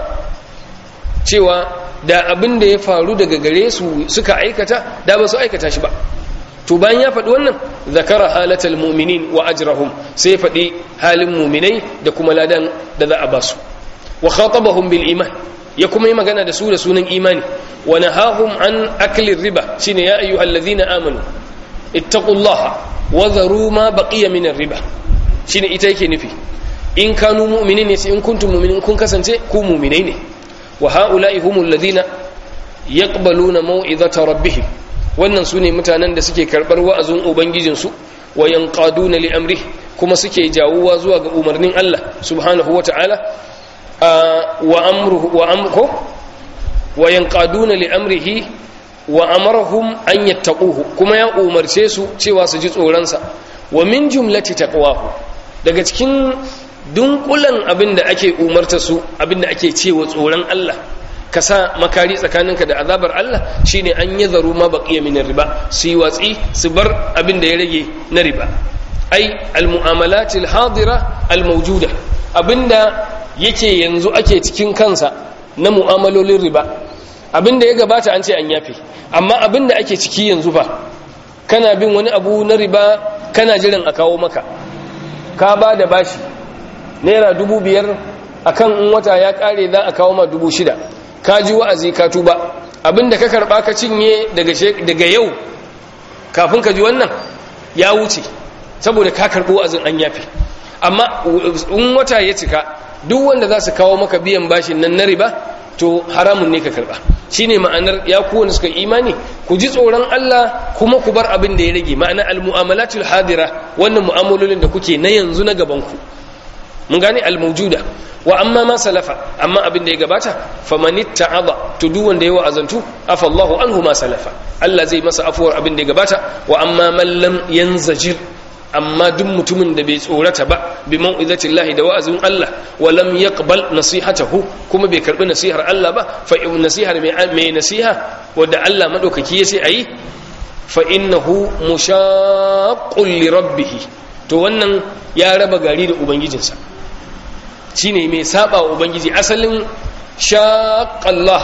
cewa da abin da ya faru daga gare su suka aikata da ba su aikata shi ba to bayan ya faɗi wannan zakara halatal mu'minin wa ajrahum sai ya faɗi halin mu'minai da kuma ladan da za a ba su wa khatabahum bil iman ya kuma yi magana da su da sunan imani wa nahahum an akli riba shine ya ayyuhallazina amanu ittaqullaha wa dharu ma baqiya min riba shine ita yake nufi in kanu mu'minin ne sai in kuntum mu'minin kun kasance ku mu'minai ne wa haula'i humul ladina yaqbaluna mau'izata rabbihim wannan sune mutanen da suke karbar wa'azin ubangijin su wa yanqaduna li amri kuma suke jawuwa zuwa ga umarnin Allah subhanahu wata'ala wa amruhu wa amruhu wa yanqaduna li amrihi wa amarahum an yattaquhu kuma ya umarce su cewa su ji tsoron sa wa min jumlati taqwahu daga cikin dunkulan abinda ake umarta su abinda ake cewa tsoron Allah ka sa makari tsakaninka da azabar Allah shine an yazaru ma baqiya min riba su yi watsi su bar abinda ya rage na riba ai almu'amalatil hadira almawjuda abinda yake yanzu ake cikin kansa na mu'amalolin riba abinda ya gabata an ce an yafe amma abinda ake ciki yanzu fa kana bin wani abu na riba kana jiran a kawo maka ka ba da bashi naira dubu biyar akan in wata ya kare za a kawo ma dubu shida ka ji wa'azi ka tuba abinda ka karba ka cinye daga daga yau kafin ka ji wannan ya wuce saboda ka karbo wa'azin an yafe amma in wata ya cika duk wanda za su kawo maka biyan bashin nan na riba to haramun ne ka karba shine ma'anar ya ku wanda suka imani ku ji tsoron Allah kuma ku bar abin da ya rage ma'ana al-mu'amalatul hadira wannan mu'amalolin da kuke na yanzu na gaban ku mun gane al-mawjuda wa amma ma salafa amma abin da ya gabata famanitta'adha to duk wanda ya wa'azantu afallahu anhu ma salafa Allah zai masa afuwar abin da ya gabata wa amma man lam yanzajir amma duk mutumin da bai tsorata ba bi mau'izati Allah da wa'azin Allah wa lam yaqbal nasihatahu kuma bai karbi nasihar Allah ba fa in nasihar mai nasiha wanda Allah madaukaki yace ayi fa innahu mushaqqul li rabbih to wannan ya raba gari da ubangijinsa shine mai saba wa ubangiji asalin shaqqallah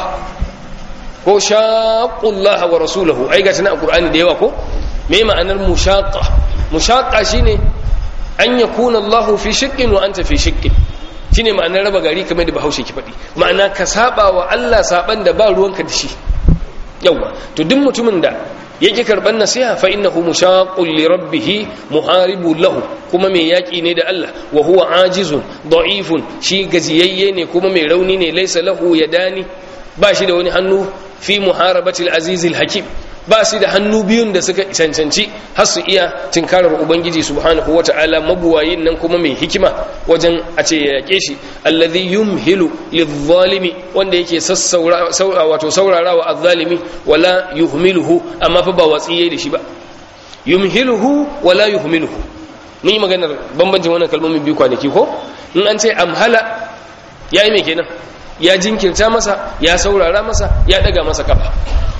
ko shaqqullah wa rasuluhu ai ga tana alqur'ani da yawa ko me ma'anar mushaqqa mushaqqa shine an yakuna Allah fi shiqqin wa anta fi shiqqin shine ma'anar raba gari kamar da Bahaushe ki faɗi ma'ana ka saba wa Allah saban da ba ruwanka da shi yawa to duk mutumin da yake karban nasiha fa innahu mushaqqul li rabbih muharibun lahu kuma mai yaki ne da Allah wa huwa ajizun da'ifun shi gaziyayye ne kuma mai rauni ne laysa lahu yadani ba shi da wani hannu fi muharabati al-aziz al-hakim ba su da hannu biyun da suka cancanci har su iya tinkarar ubangiji subhanahu wata'ala mabuwayin nan kuma mai hikima wajen a ce ya yake shi alladhi yumhilu lidh-zalimi wanda yake sassaura wato saurarawa adh-zalimi wala yuhmiluhu amma fa ba watsiye da shi ba yumhiluhu wala yuhmiluhu mun yi maganar bambancin wannan kalmomin biyu kwanaki ko in an ce amhala yayi me kenan ya jinkirta masa ya saurara masa ya daga masa kafa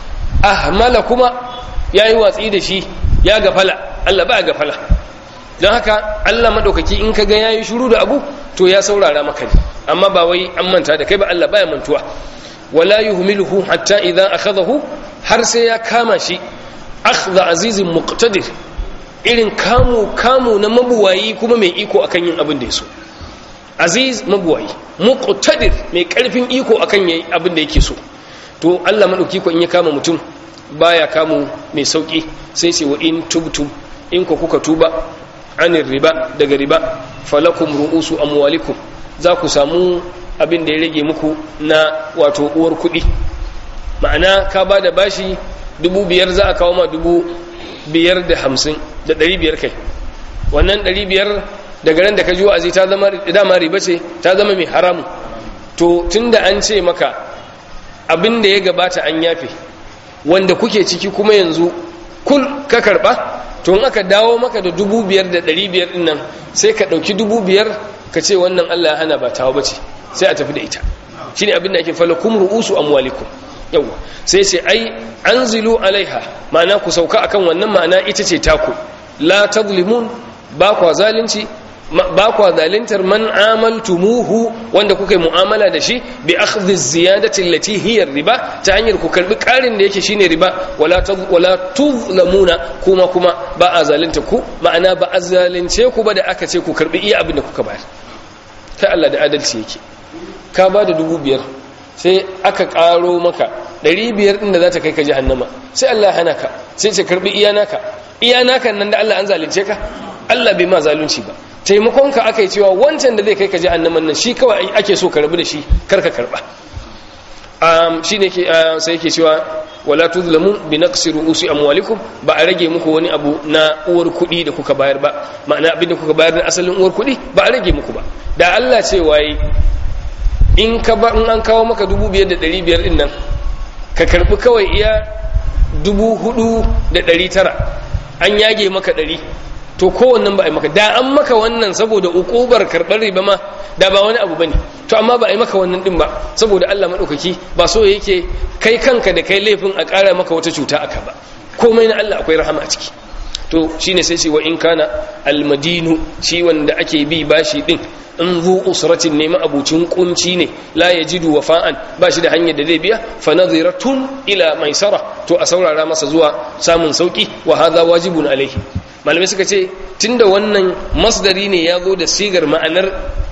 ahmala kuma yayi watsi da shi ya gafala Allah ba gafala don haka Allah madaukaki in kaga yayi shiru da abu to ya saurara maka ne amma ba wai an manta da kai ba Allah baya mantuwa wala yuhmiluhu hatta idza akhadahu har sai ya kama shi akhdha azizin muqtadir irin kamu kamu na mabuwayi kuma mai iko akan yin abin da yaso aziz mabuwayi muqtadir mai karfin iko akan yayi abin da yake so to Allah madauki ko in ya kama mutum baya kamu mai sauki sai ce wa in tubtum in ku kuka tuba anir riba daga riba falakum ru'usu amwalikum za ku samu abin da ya rage muku na wato uwar kuɗi ma'ana ka ba da bashi dubu biyar za a kawo ma dubu biyar da hamsin da ɗari biyar kai wannan ɗari biyar daga ran da ka ji wa'azi ta zama dama riba ce ta zama mai haramu to tunda an ce maka abin da ya gabata an yafe wanda kuke ciki kuma yanzu kul ka karba to in aka dawo maka da dubu biyar da ɗari biyar ɗin nan sai ka ɗauki dubu biyar ka ce wannan Allah ya hana ba tawa bace sai a tafi da ita shine abin da ake falakum ru'usu amwalikum yawa sai ce ai anzilu alaiha ma'ana ku sauka akan wannan ma'ana ita ce taku la tadlimun ba kwa zalunci ba kwa zalintar man amaltumuhu wanda kuka yi mu'amala da shi bi akhdhi ziyadati allati hiya riba ta hanyar ku karbi karin da yake shine riba wala wala tuzlamuna kuma kuma ba a zalunta ku ma'ana ba a zalunce ku ba da aka ce ku karbi iya abin da kuka bayar kai Allah da adalci yake ka ba da dubu biyar sai aka karo maka ɗari biyar ɗin da za ta kai ka jahannama sai Allah ya hana ka sai ce karbi iya naka iya naka nan da Allah an zalunce ka Allah bai ma zalunci ba taimakonka aka yi cewa wancan da zai kai ka ji annaman nan shi kawai ake so ka rabu da shi karka karba shi ne sai yake cewa wala tuzlamu bi naqsi ru'usi amwalikum ba a rage muku wani abu na uwar kuɗi da kuka bayar ba ma'ana abin da kuka bayar na asalin uwar kuɗi ba a rage muku ba da Allah ce waye in ka ba in an kawo maka dubu biyar da ɗari biyar din nan ka karbi kawai iya dubu hudu da ɗari tara an yage maka ɗari to kowannan ba a yi maka da an maka wannan saboda ukubar karɓar riba ma da ba wani abu bane to amma ba a yi maka wannan din ba saboda Allah madaukaki ba so yake kai kanka da kai laifin a ƙara maka wata cuta aka ba komai na Allah akwai rahama a ciki to shine sai ce wa in kana almadinu shi wanda ake bi bashi din in zu usratin ne ma'abucin kunci ne la yajidu wafa'an ba shi da hanyar da zai biya fa nadhiratun ila maisara to a saurara masa zuwa samun sauki wa hadha wajibun alaihi malamai suka ce tunda wannan masdari ne ya zo da sigar ma'anar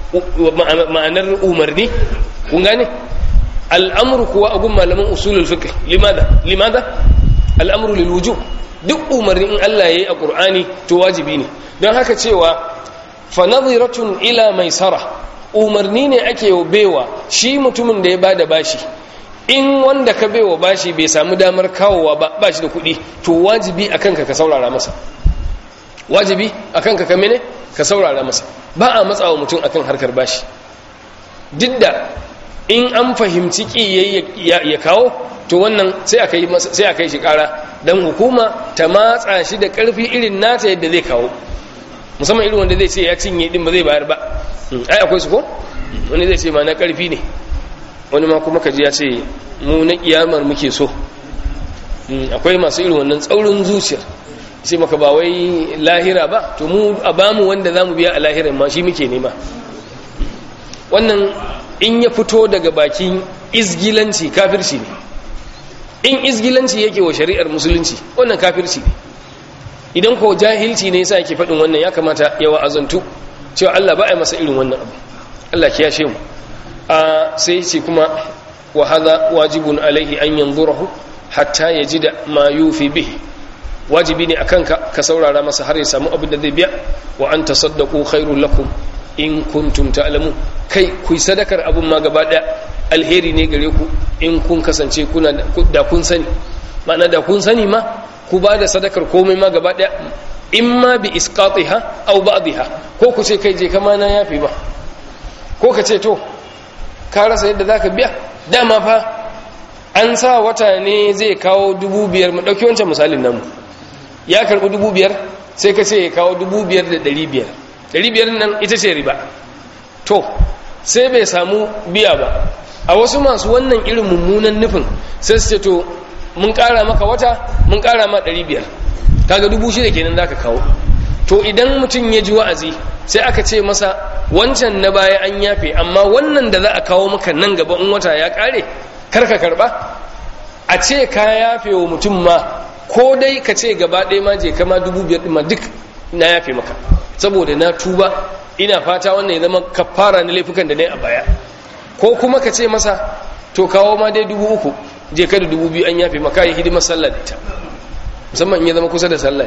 ma'anar umarni kun gane al'amru kuwa agun malaman usulul fiqh limada limada al'amru lil wujub duk umarni in Allah yayi a Qur'ani to wajibi ne don haka cewa fa nadhiratun ila maisara umarni ne ake baiwa shi mutumin da ya bada bashi in wanda ka baiwa bashi bai samu damar kawowa ba bashi da kuɗi to wajibi akan ka ka saurara masa wajibi akan ka kame ne ka saurara masa ba a matsawa mutum akan harkar bashi duk da in an fahimci ki ya kawo to wannan sai aka yi sai aka yi shi kara dan hukuma ta matsa shi da karfi irin nata yadda zai kawo musamman irin wanda zai ce ya cinye din ba zai bayar ba ai akwai su ko wani zai ce ma na karfi ne wani ma kuma kaji ya ce mu na kiyamar muke so akwai masu irin wannan tsaurin zuciyar sai maka ba wai lahira ba to mu a bamu wanda zamu biya a lahiran ma shi muke nema wannan in ya fito daga bakin izgilanci kafirci ne in izgilanci yake wa shari'ar musulunci wannan kafirci ne idan ko jahilci ne yasa yake faɗin wannan ya kamata ya wa'azantu cewa Allah ba ya masa irin wannan abu Allah ya yashe mu a sai ce kuma wa hadha wajibun alaihi an yanzurahu hatta yajida ma yufi bihi wajibi ne akan ka ka saurara masa har ya samu abin da zai biya wa an tasaddaqu khairul lakum in kuntum ta'lamun kai ku sadakar abun ma gaba daya alheri ne gare ku in kun kasance kuna da kun sani ma'ana da kun sani ma ku ba da sadakar komai ma gaba daya imma bi isqatiha aw ba'dha ko ku ce kai je kama na yafi ba ko ka ce to ka rasa yadda zaka biya dama fa an sa wata ne zai kawo dubu biyar mu dauki wancan misalin namu ya karbi dubu biyar sai ka ce ya kawo dubu biyar da ɗari biyar ɗari biyar nan ita ce riba to sai bai samu biya ba a wasu masu wannan irin mummunan nufin sai su ce to mun kara maka wata mun kara ma ɗari biyar kaga dubu shida kenan zaka kawo to idan mutum ya ji wa'azi sai aka ce masa wancan na baya an yafe amma wannan da za a kawo maka nan gaba in wata ya kare karka karba a ce ka yafe wa mutum ma ko dai ka ce gaba ɗaya ma je kama dubu biyar ɗin ma duk na yafe maka saboda na tuba ina fata wannan ya zama kafara na laifukan da na yi a baya ko kuma ka ce masa to kawo ma dai dubu uku je ka da dubu biyu an yafe maka yi hidimar sallah da ita musamman ya zama kusa da sallah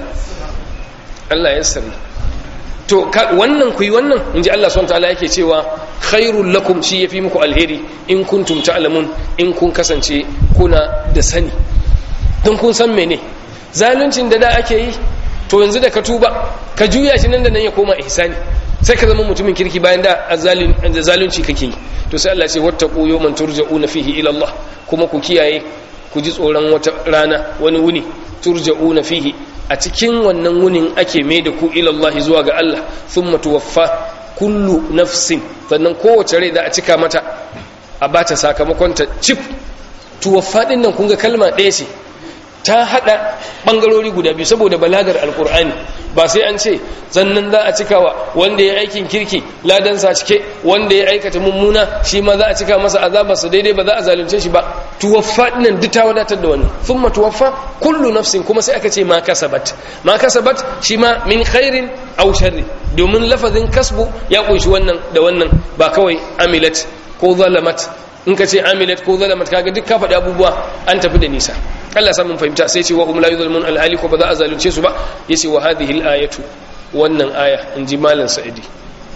Allah ya sani to wannan ku yi wannan in ji Allah subhanahu wa ta'ala yake cewa khairul lakum shi yafi muku alheri in kuntum ta'lamun in kun kasance kuna da sani don kun san mene zaluncin da da ake yi to yanzu da ka tuba ka juya shi nan da nan ya koma ihsani sai ka zama mutumin kirki bayan da zalunci kake yi to sai Allah ya ce wattaqu yawman turja'una fihi ila Allah kuma ku kiyaye ku ji tsoron wata rana wani wuni turja'una fihi a cikin wannan wunin ake mai da ku ila Allah zuwa ga Allah thumma tuwaffa kullu nafsin sannan kowace rai da a cika mata a bata sakamakon ta cif tuwaffa din nan kun ga kalma ɗaya ce ta hada bangarori guda biyu saboda balagar alkur'ani ba sai an ce sannan za a cikawa wanda ya aikin kirki ladan sa cike wanda ya aikata mummuna shi ma za a cika masa azabar sa daidai ba za a zalunce shi ba tuwaffa dinnan duk ta wadatar da wani thumma tuwaffa kullu nafsin kuma sai aka ce ma kasabat ma kasabat shi ma min khairin aw sharri domin lafazin kasbu ya kunshi wannan da wannan ba kawai amilat ko zalamat in ka ce amilat ko zalamat kaga duk ka faɗi abubuwa an tafi da nisa Allah ya mun fahimta sai ce wa hum la yuzlamun alhali ko ba za a zalunce su ba yace wa hadhihi alayatu wannan aya inji malam sa'idi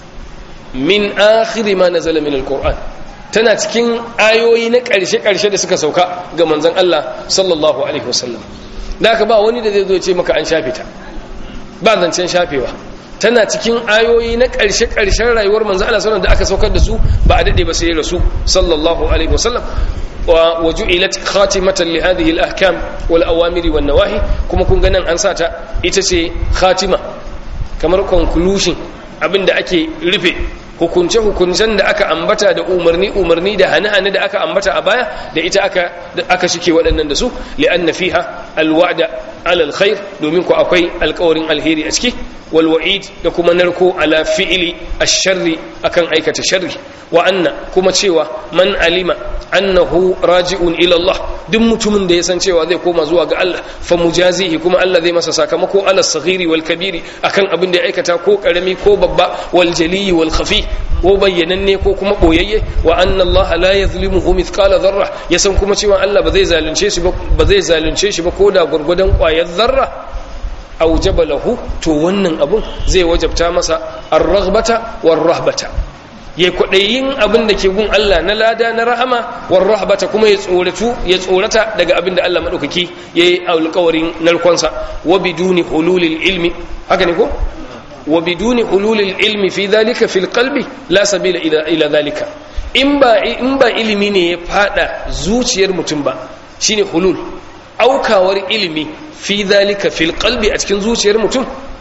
min akhir ma nazala min alquran tana cikin ayoyi na karshe karshe da suka sauka ga manzon Allah sallallahu alaihi wasallam da ka ba wani da zai zo ya ce maka an shafe ta ba zancen shafewa tana cikin ayoyi na ƙarshe-ƙarshen rayuwar manzo Allah sallallahu da aka saukar da su ba a dade ba sai rasu sallallahu alaihi wasallam wa waju'ilat khatimatan li hadhihi al-ahkam wal awamiri wan nawahi kuma kun ga nan an sa ta ita ce khatima kamar conclusion abinda ake rufe hukunce hukuncen da aka ambata da umarni umarni da hane-hane da aka ambata a baya da ita aka aka shike waɗannan da su li'anna fiha al-wa'da ala al-khair domin ku akwai alƙawarin alheri a ciki wal wa'id da kuma narko ala fi'li ash-sharri akan aikata sharri wa anna kuma cewa man alima annahu raji'un ila Allah duk mutumin da ya san cewa zai koma zuwa ga Allah fa mujazihi kuma Allah zai masa sakamako ala saghiri wal kabiri akan abin da ya aikata ko karami ko babba wal jali wal khafi ko bayyananne ko kuma boyayye wa anna Allah la yazlimuhu mithqala dharra yasan kuma cewa Allah ba zai zalunce shi ba ba zai zalunce shi ba koda gurgudan kwayar zarra aujaba lahu to wannan abun zai wajabta masa ar-raghbata war-rahbata yayi kwadayin abin da ke gun Allah na lada na rahama war-rahbata kuma ya tsoratu ya tsorata daga abin da Allah madaukaki yayi alƙawarin narkonsa wa biduni hululil ilmi haka ne ko wa biduni hululil ilmi fi dhalika fil qalbi la sabila ila ila dhalika in ba in ba ilimi ne ya fada zuciyar mutum ba shine hulul aukawar ilimi fi dhalika fil qalbi a cikin zuciyar mutum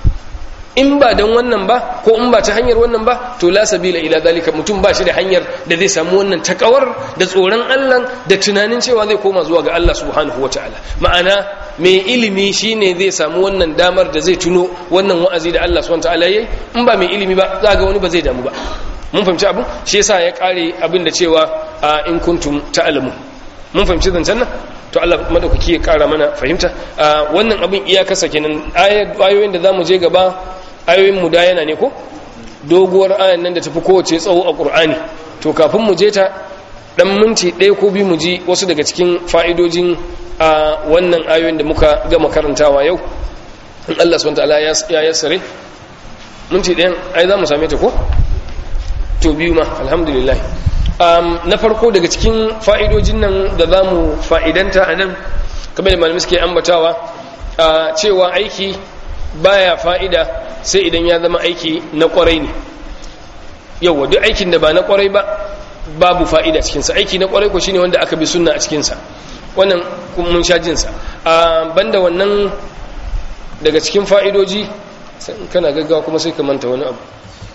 in ba dan wannan ba ko in ba ta hanyar wannan ba to la sabila ila dhalika mutum ba shi da hanyar da zai samu wannan takawar da tsoron Allah da tunanin cewa zai koma zuwa ga Allah subhanahu wataala ma'ana mai ilimi shine zai samu wannan damar da zai tuno wannan wa'azi da Allah subhanahu wataala yayi in ba mai ilimi ba za ga wani ba zai damu ba mun fahimci abin shi yasa ya kare abin da cewa in kuntum ta'lamun mun fahimci zancen nan to Allah madaukaki ya kara mana fahimta wannan abin iyakarsa kenan ayoyin da zamu je gaba ayoyin mudayana ne ko doguwar ayan nan da tafi kowace tsawo a Qur'ani to kafin mu je ta dan minti ɗaya ko biyu mu ji wasu daga cikin fa'idojin wannan ayoyin da muka gama karantawa yau in Allah subhanahu wa ta'ala ya yassare minti ɗayan ai za mu same ta ko to biyu ma alhamdulillah um, na farko daga cikin fa'idojin nan da za mu fa'idanta a nan kamar da malamai suke ambatawa uh, cewa aiki baya fa'ida sai idan ya zama aiki na kwarai ne. Yau duk aikin da ba na kwarai ba babu fa'ida cikinsa. Aiki na kwarai ko shine wanda aka bi sunna a cikinsa, wannan mun sha jinsa. Uh, banda wannan daga cikin fa'idoji kana gaggawa kuma sai ka manta wani abu.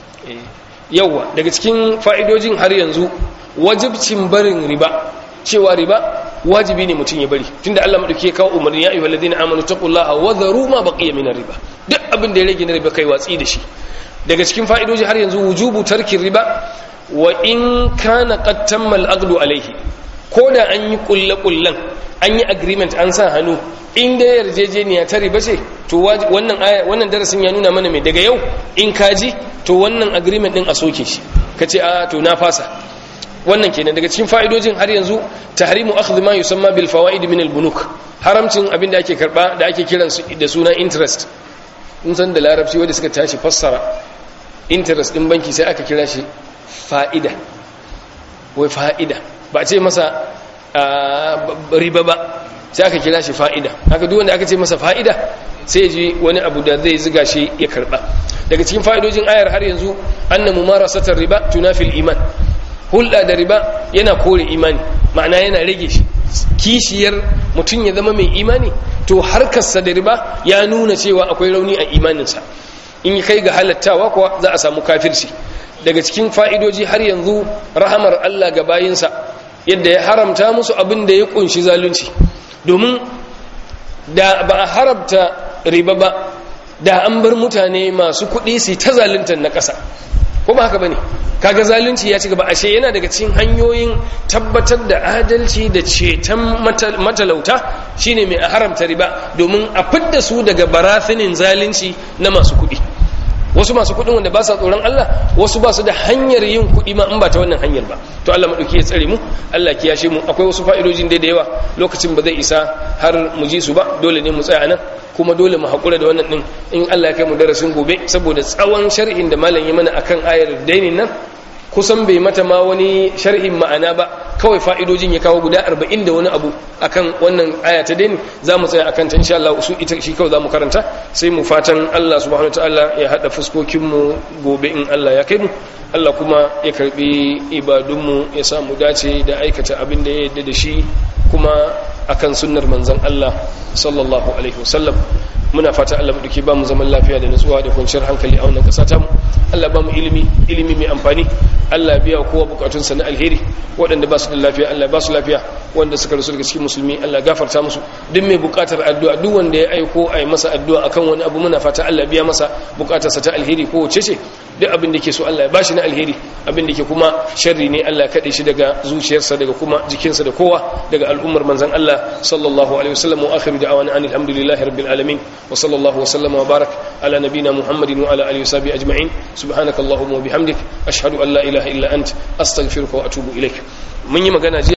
Yauwa daga cikin fa'idojin har yanzu wajibcin barin riba, cewa riba wajibi ne mutum ya bari, tunda Allah madauki ya kawo umarni ya ayyuhal ladina amanu taqullaha wa dharu ma baqiya minar riba, duk abin da ya rage na riba kai watsi da shi. Daga cikin fa'idoji har yanzu wujubu tarkin riba wa in kana qad tamma al-aqdu alayhi, ko da an yi kullakullan an yi agreement an sa hannu, in da yarjejeniya ta riba ce to wannan aya wannan darasin ya nuna mana mai daga yau in kaji to wannan agreement din a soke shi, kace a to na fasa. Wannan kenan daga cikin fa'idojin har yanzu tahrimu akhdh ma yusamma bil fawaid min al bunuk, haramcin abin da ake karba da ake kiran su da suna interest. In san da larabci wanda suka tashi fassara interest din banki sai aka kira shi fa'ida, wai fa'ida ba a ce masa riba ba, sai aka kira shi fa'ida. Haka duk wanda aka ce masa fa'ida sai ji wani abu da zai ziga shi ya karba. Daga cikin fa'idojin ayar har yanzu anna mumarasatar riba tunafil iman, hulɗa da riba yana kore imani, ma'ana yana rage shi. Kishiyar mutum ya zama mai imani to harkarsa da riba ya nuna cewa akwai rauni a imaninsa, in kai ga halattawa kuwa za a samu kafirci. Daga cikin fa'idoji har yanzu rahamar Allah ga bayinsa, yadda ya haramta musu abin da ya kunshi zalunci, domin da ba a haramta riba ba da an bar mutane masu kuɗi su ta zaluntar na ƙasa, ko ba haka ba ne? Kaga zalunci ya ci gaba, ashe yana daga cikin hanyoyin tabbatar da adalci da ceton matalauta shine mai haramta riba, domin a fidda su daga barafinin zalunci na masu kuɗi. Wasu masu kuɗin wanda ba sa tsoron Allah, wasu ba su da hanyar yin kuɗi ma in ba ta wannan hanyar ba. To Allah madauki ya tsare mu, Allah ya kiyashe mu. Akwai wasu fa'idojin da yawa, lokacin ba zai isa har mu ji su ba, dole ne mu tsaya nan, kuma dole mu haƙura da wannan din in Allah ya kai mu darasin gobe, saboda tsawon sharhin da malam ya mana akan ayar dainin nan kusan bai mata ma wani sharhin ma'ana ba, kawai fa'idojin ya kawo guda arba'in da wani abu akan wannan aya ta daini. Za mu tsaya akan ta insha Allah, su ita shi kawai za mu karanta, sai mu fatan Allah subhanahu wataala ya hada fuskokinmu gobe in Allah ya kai mu. Allah kuma ya karbi ibadunmu, ya sa mu dace da aikata abin da ya yarda da shi kuma akan sunnar manzon Allah sallallahu alaihi wasallam. Muna fata Allah mu duke ba mu zaman lafiya da nutsuwa da kwanciyar hankali a wannan kasa ta mu. Allah ba mu ilimi ilimi mai amfani. Allah biya kowa bukatunsa na alheri. Waɗanda ba su da lafiya Allah ba su lafiya, wanda suka rasu daga cikin musulmi Allah gafarta musu. Duk mai bukatar addu'a, duk wanda ya aiko a yi masa addu'a akan wani abu, muna fata Allah biya masa bukatarsa ta alheri ko wace ce. Duk abin da ke so Allah ya bashi na alheri, abin da ke kuma sharri ne Allah ya kade shi daga zuciyarsa, daga kuma jikinsa da kowa, daga al'ummar manzon Allah sallallahu alaihi wasallam. Wa akhiru da'wana anil hamdulillahi rabbil alamin, wa sallallahu wa sallama wa barak ala nabiyyina Muhammadin wa ala alihi wa sahbihi ajma'in. Subhanakallahumma wa bihamdik ashhadu an la ilaha illa ant astaghfiruka wa atubu ilaik. Mun yi magana